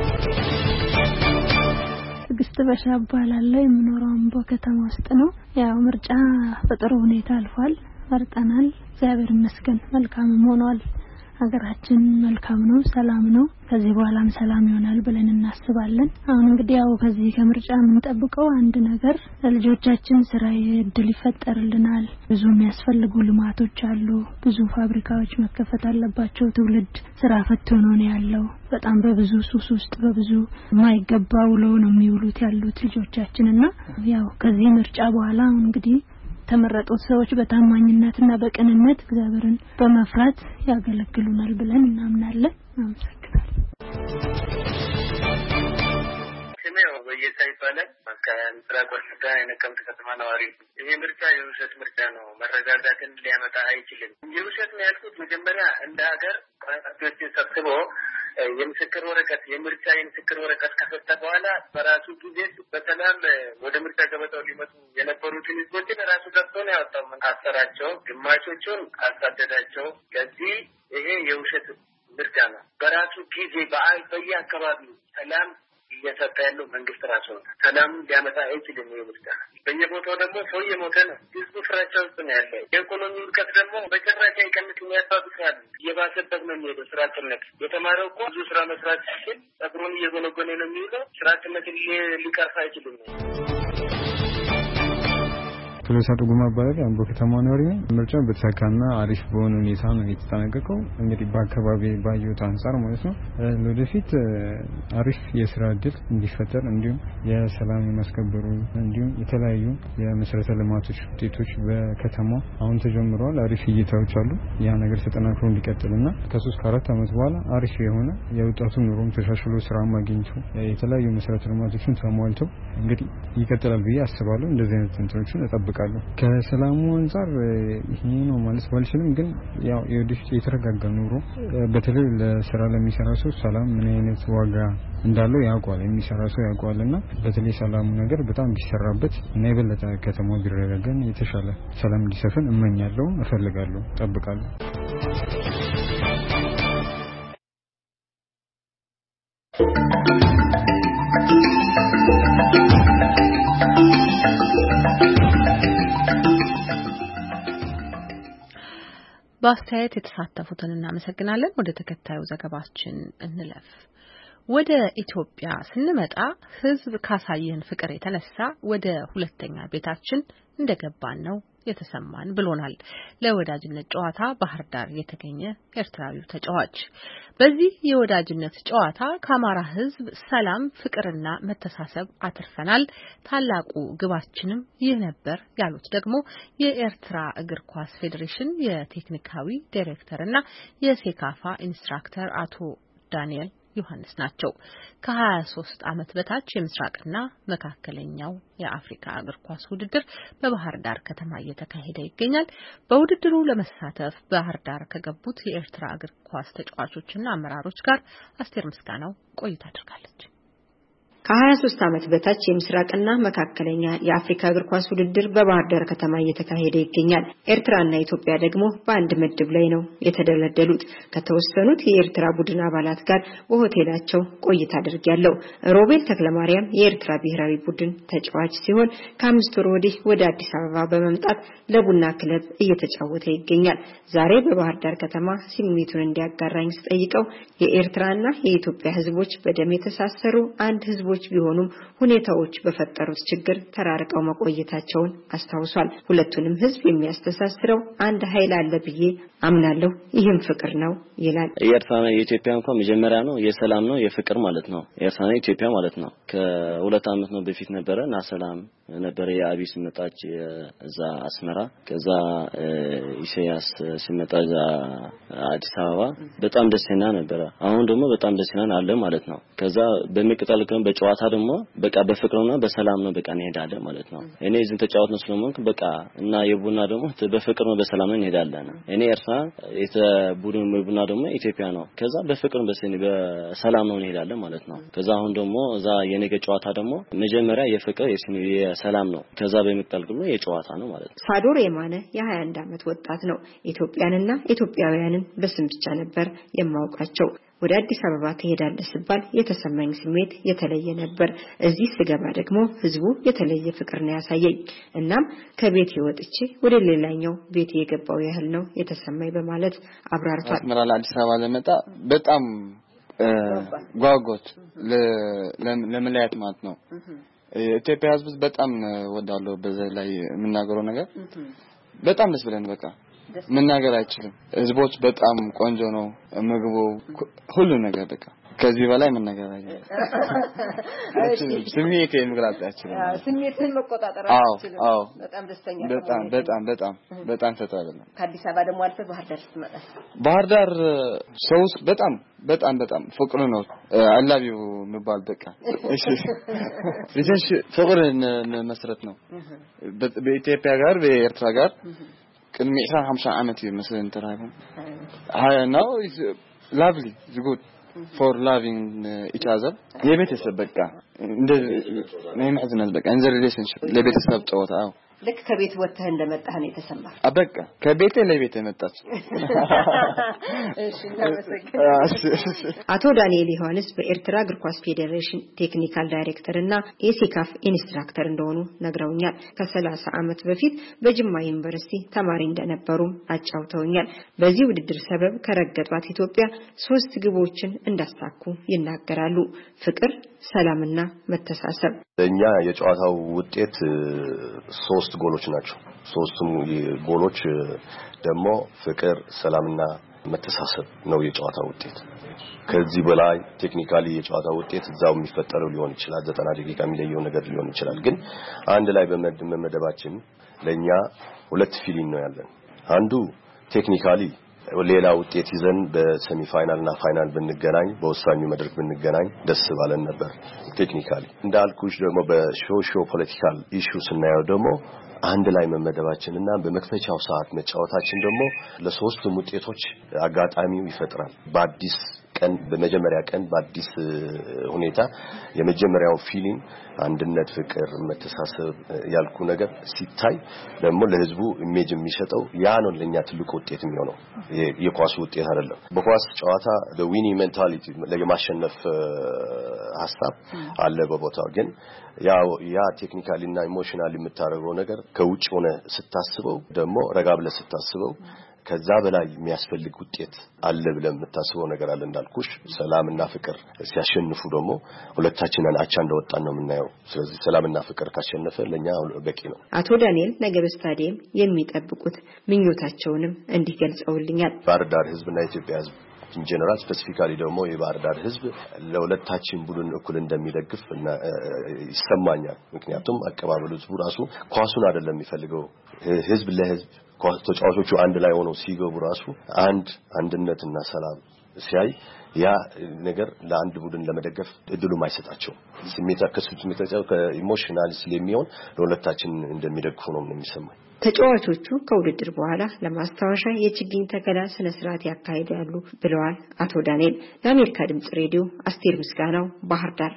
ትግስት በሻባላለሁ የምኖረው አምቦ ከተማ ውስጥ ነው። ያው ምርጫ በጥሩ ሁኔታ አልፏል። መርጠናል። እግዚአብሔር ይመስገን መልካም ሆኗል። ሀገራችን መልካም ነው፣ ሰላም ነው። ከዚህ በኋላም ሰላም ይሆናል ብለን እናስባለን። አሁን እንግዲህ ያው ከዚህ ከምርጫ የምንጠብቀው አንድ ነገር ለልጆቻችን ስራ እድል ይፈጠርልናል። ብዙ የሚያስፈልጉ ልማቶች አሉ። ብዙ ፋብሪካዎች መከፈት አለባቸው። ትውልድ ስራ ፈት ሆኖ ነው ያለው። በጣም በብዙ ሱስ ውስጥ በብዙ ማይገባ ውለው ነው የሚውሉት ያሉት ልጆቻችንና ያው ከዚህ ምርጫ በኋላ እንግዲህ ተመረጡት ሰዎች በታማኝነትና በቅንነት እግዚአብሔርን በመፍራት ያገለግሉናል ብለን እናምናለን። አመሰግናለሁ። ስሜው በየሳ ይባላል። ከምስራቅ ወለጋ የነቀምት ከተማ ነዋሪ። ይሄ ምርጫ የውሸት ምርጫ ነው። መረጋጋትን ሊያመጣ አይችልም። የውሸት ነው ያልኩት መጀመሪያ እንደ ሀገር ፓርቲዎችን ሰብስቦ የምስክር ወረቀት የምርጫ የምስክር ወረቀት ከሰጠ በኋላ በራሱ ጊዜ በሰላም ወደ ምርጫ ገበታው ሊመጡ የነበሩትን ህዝቦችን ራሱ ገብቶ ነው ያወጣው። አሰራቸው፣ ግማሾቹን አሳደዳቸው። ለዚህ ይሄ የውሸት ምርጫ ነው። በራሱ ጊዜ በአይ በየአካባቢው ሰላም እየሰጠ ያለው መንግስት ራሱ ነው። ሰላም ሊያመጣ አይችልም። ይሄ ምርጫ በየቦታው ደግሞ ሰው እየሞተ ነው። ህዝቡ ፍራቻ ውስጥ ነው ያለ። የኢኮኖሚ ውድቀት ደግሞ በጭራሽ አይቀንስ የሚያባብሳል። እየባሰበት ነው የሚሄደው። ስራ አጥነት የተማረው እኮ ብዙ ስራ መስራት ሲችል ጸጉሩን እየጎነጎነ ነው የሚሄደው። ስራ አጥነትን ሊቀርፍ አይችልም። ቶሎሳ ዱጉማ ባለ አምቦ ከተማ ነዋሪ ነኝ። ምርጫው በተሳካና አሪፍ በሆነ ሁኔታ ነው የተጠናቀቀው። እንግዲህ በአካባቢ ባየሁት አንፃር ማለት ነው ለወደፊት አሪፍ የስራ እድል እንዲፈጠር እንዲሁም የሰላም ማስከበሩ እንዲሁም የተለያዩ የመሰረተ ልማቶች ውጤቶች በከተማው አሁን ተጀምረዋል። አሪፍ እይታዎች አሉ። ያ ነገር ተጠናክሮ እንዲቀጥልና ከሶስት ከአራት ዓመት በኋላ አሪፍ የሆነ የወጣቱ ኑሮም ተሻሽሎ ስራም አግኝቶ የተለያዩ መሰረተ ልማቶችን ተሟልተው እንግዲህ ይቀጥላል ብዬ አስባለሁ። እንደዚህ አይነት እንትኖችን እጠብቃለሁ። ከሰላሙ አንፃር ይሄ ነው ማለት ባልችልም፣ ግን ያው የወደፊት የተረጋጋ ኑሮ በተለይ ለስራ ለሚሰራ ሰው ሰላም ምን አይነት ዋጋ እንዳለው ያውቃል። የሚሰራ ሰው ያውቃልና በተለይ ሰላሙ ነገር በጣም ቢሰራበት እና የበለጠ ከተማው ቢረጋጋን የተሻለ ሰላም እንዲሰፍን እመኛለሁ፣ እፈልጋለሁ፣ እጠብቃለሁ። በአስተያየት የተሳተፉትን እናመሰግናለን። ወደ ተከታዩ ዘገባችን እንለፍ። ወደ ኢትዮጵያ ስንመጣ ህዝብ ካሳየን ፍቅር የተነሳ ወደ ሁለተኛ ቤታችን እንደገባን ነው የተሰማን ብሎናል። ለወዳጅነት ጨዋታ ባህር ዳር የተገኘ ኤርትራዊው ተጫዋች በዚህ የወዳጅነት ጨዋታ ከአማራ ሕዝብ ሰላም፣ ፍቅርና መተሳሰብ አትርፈናል፣ ታላቁ ግባችንም ይህ ነበር ያሉት ደግሞ የኤርትራ እግር ኳስ ፌዴሬሽን የቴክኒካዊ ዳይሬክተርና የሴካፋ ኢንስትራክተር አቶ ዳንኤል ዮሐንስ ናቸው። ከ23 ዓመት በታች የምስራቅና መካከለኛው የአፍሪካ እግር ኳስ ውድድር በባህር ዳር ከተማ እየተካሄደ ይገኛል። በውድድሩ ለመሳተፍ ባህር ዳር ከገቡት የኤርትራ እግር ኳስ ተጫዋቾችና አመራሮች ጋር አስቴር ምስጋናው ቆይታ አድርጋለች። ከ23 ዓመት በታች የምስራቅና መካከለኛ የአፍሪካ እግር ኳስ ውድድር በባህር ዳር ከተማ እየተካሄደ ይገኛል። ኤርትራና ኢትዮጵያ ደግሞ በአንድ ምድብ ላይ ነው የተደለደሉት። ከተወሰኑት የኤርትራ ቡድን አባላት ጋር በሆቴላቸው ቆይታ አድርጌያለሁ። ሮቤል ተክለማርያም የኤርትራ ብሔራዊ ቡድን ተጫዋች ሲሆን ከአምስት ወር ወዲህ ወደ አዲስ አበባ በመምጣት ለቡና ክለብ እየተጫወተ ይገኛል። ዛሬ በባህር ዳር ከተማ ስሜቱን እንዲያጋራኝ ስጠይቀው የኤርትራና የኢትዮጵያ ሕዝቦች በደም የተሳሰሩ አንድ ሕዝቦች ቢሆኑም ሁኔታዎች በፈጠሩት ችግር ተራርቀው መቆየታቸውን አስታውሷል። ሁለቱንም ሕዝብ የሚያስተሳስረው አንድ ኃይል አለ ብዬ አምናለሁ፣ ይህም ፍቅር ነው ይላል። የኤርትራና የኢትዮጵያ እንኳን መጀመሪያ ነው የሰላም ነው የፍቅር ማለት ነው። ኤርትራና ኢትዮጵያ ማለት ነው። ከሁለት ዓመት ነው በፊት ነበረ ና ሰላም ነበረ የአቢስ መጣች እዛ አስመራ ከዛ ኢሳያስ ሲመጣ እዛ አዲስ አበባ በጣም ደስና ነበረ። አሁን ደግሞ በጣም ደስና አለ ማለት ነው። ከዛ በሚቀጥለው ቀን በጨዋታ ደግሞ በቃ በፍቅርና በሰላም ነው በቃ እንሄዳለን ማለት ነው። እኔ እዚህ ተጫዋች ነው ስለሆንኩ በቃ እና የቡና ደግሞ በፍቅር ነው በሰላም ነው እንሄዳለን። እኔ ኤርትራ የተቡድን ቡና ደግሞ ኢትዮጵያ ነው። ከዛ በፍቅር በሰላም ነው እንሄዳለን ማለት ነው። ከዛ አሁን ደግሞ እዛ የነገ ጨዋታ ደግሞ መጀመሪያ የፍቅር የሰላም ነው። ከዛ በሚቀጥለው የጨዋታ ነው ማለት ነው። ሳዶር የማነ የ21 ዓመት ወጣት ነው። ኢትዮጵያንና ኢትዮጵያውያንን በስም ብቻ ነበር የማውቃቸው። ወደ አዲስ አበባ ትሄዳለህ ሲባል የተሰማኝ ስሜት የተለየ ነበር። እዚህ ስገባ ደግሞ ህዝቡ የተለየ ፍቅር ነው ያሳየኝ። እናም ከቤት ወጥቼ ወደ ሌላኛው ቤት የገባው ያህል ነው የተሰማኝ በማለት አብራርቷል። አስመራ አዲስ አበባ ለመጣ በጣም ጓጓት ለመለያየት ማለት ነው። ኢትዮጵያ ህዝብ በጣም ወዳለው በዛ ላይ የምናገረው ነገር በጣም ደስ ብለን በቃ መናገር አይችልም። ህዝቦች በጣም ቆንጆ ነው ምግቡ ሁሉ ነገር በቃ ከዚህ በላይ መናገር አይችልም። ስሜት የምግራት አይችልም። ስሜትን መቆጣጠር አይችልም። አዎ በጣም ደስተኛ በጣም በጣም በጣም በጣም ተታለለ። ከአዲስ አበባ ደግሞ አልፈ ባህር ዳር ስትመጣ ባህር ዳር ሰውስ በጣም በጣም በጣም ፍቅር ነው አላቢው የሚባል በቃ እሺ ልጅሽ ፍቅርን መስረት ነው በኢትዮጵያ ጋር በኤርትራ ጋር ቅድሚ عشرين خمسين ዓመት ይመስል እንተራይም ሃይ ናው ኢዝ ላቭሊ ኢዝ ጉድ for loving uh, each other የቤተሰብ በቃ እንደ ነኝ ማዝናል በቃ እንዘ ሪሌሽንሺፕ ለቤተሰብ ጨዋታ አው ልክ ከቤት ወጥተህ እንደመጣህ ነው የተሰማህ? አበቃ ከቤቴ ለቤቴ መጣች። እሺ አቶ ዳንኤል ዮሐንስ በኤርትራ እግር ኳስ ፌዴሬሽን ቴክኒካል ዳይሬክተር እና የሴካፍ ኢንስትራክተር እንደሆኑ ነግረውኛል። ከ30 ዓመት በፊት በጅማ ዩኒቨርሲቲ ተማሪ እንደነበሩ አጫውተውኛል። በዚህ ውድድር ሰበብ ከረገጧት ኢትዮጵያ ሶስት ግቦችን እንዳሳኩ ይናገራሉ። ፍቅር፣ ሰላምና መተሳሰብ። እኛ የጨዋታው ውጤት ሶስት ጎሎች ናቸው። ሶስቱም ጎሎች ደግሞ ፍቅር፣ ሰላምና መተሳሰብ ነው የጨዋታው ውጤት። ከዚህ በላይ ቴክኒካሊ የጨዋታው ውጤት እዛው የሚፈጠረው ሊሆን ይችላል። ዘጠና ደቂቃ የሚለየው ነገር ሊሆን ይችላል። ግን አንድ ላይ በመመደባችን ለኛ ሁለት ፊሊንግ ነው ያለን። አንዱ ቴክኒካሊ ሌላ ውጤት ይዘን በሴሚ ፋይናል እና ፋይናል ብንገናኝ በወሳኙ መድረክ ብንገናኝ ደስ ባለን ነበር። ቴክኒካሊ እንዳልኩሽ ደግሞ በሾሾ ፖለቲካል ኢሹ ስናየው ደግሞ አንድ ላይ መመደባችንና በመክፈቻው ሰዓት መጫወታችን ደግሞ ለሶስቱም ውጤቶች አጋጣሚው ይፈጥራል። በአዲስ ቀን በመጀመሪያ ቀን በአዲስ ሁኔታ የመጀመሪያው ፊሊንግ አንድነት፣ ፍቅር፣ መተሳሰብ ያልኩ ነገር ሲታይ ደግሞ ለህዝቡ ኢሜጅ የሚሰጠው ያ ነው ለኛ ትልቁ ውጤት የሚሆነው የኳስ ውጤት አይደለም። በኳስ ጨዋታ the winning mentality ለማሸነፍ ሐሳብ አለ በቦታው። ግን ያ ያ ቴክኒካሊ እና ኢሞሽናሊ የምታረገው ነገር ከውጭ ሆነ ስታስበው ደግሞ ረጋ ብለህ ስታስበው ከዛ በላይ የሚያስፈልግ ውጤት አለ ብለን የምታስበው ነገር አለ እንዳልኩሽ ሰላምና ፍቅር ሲያሸንፉ ደግሞ ሁለታችንን አቻ እንደወጣን ነው የምናየው ስለዚህ ሰላምና ፍቅር ካሸነፈ ለኛ በቂ ነው አቶ ዳንኤል ነገ በስታዲየም የሚጠብቁት ምኞታቸውንም እንዲህ ገልጸውልኛል ባህር ዳር ህዝብና ኢትዮጵያ ህዝብ in general specifically ደግሞ የባህር ዳር ህዝብ ለሁለታችን ቡድን እኩል እንደሚደግፍ እና ይሰማኛል ምክንያቱም አቀባበሉ ህዝቡ ራሱ ኳሱን አይደለም የሚፈልገው ህዝብ ለህዝብ ተጫዋቾቹ አንድ ላይ ሆነው ሲገቡ ራሱ አንድ አንድነትና ሰላም ሲያይ ያ ነገር ለአንድ ቡድን ለመደገፍ እድሉ ማይሰጣቸው ስሜታ ከሱት ስሜታቸው ከኢሞሽናል ስለሚሆን ለሁለታችን እንደሚደግፉ ነው የሚሰማኝ ተጫዋቾቹ ከውድድር በኋላ ለማስታወሻ የችግኝ ተከላ ስነ ስርዓት ያካሂዳሉ ብለዋል አቶ ዳንኤል ለአሜሪካ ድምጽ ሬዲዮ አስቴር ምስጋናው ባህር ዳር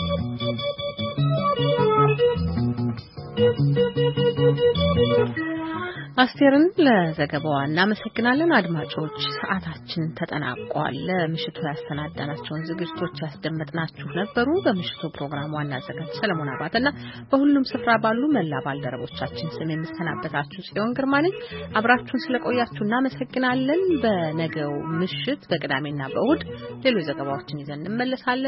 አስቴርን ለዘገባዋ እናመሰግናለን አድማጮች ሰዓታችን ተጠናቋል ለምሽቱ ያሰናዳናቸውን ዝግጅቶች ያስደመጥናችሁ ነበሩ በምሽቱ ፕሮግራም ዋና አዘጋጅ ሰለሞን አባተና በሁሉም ስፍራ ባሉ መላ ባልደረቦቻችን ስም የምሰናበታችሁ ጽዮን ግርማ ነኝ አብራችሁን ስለቆያችሁ እናመሰግናለን በነገው ምሽት በቅዳሜና በእሁድ ሌሎች ዘገባዎችን ይዘን እንመለሳለን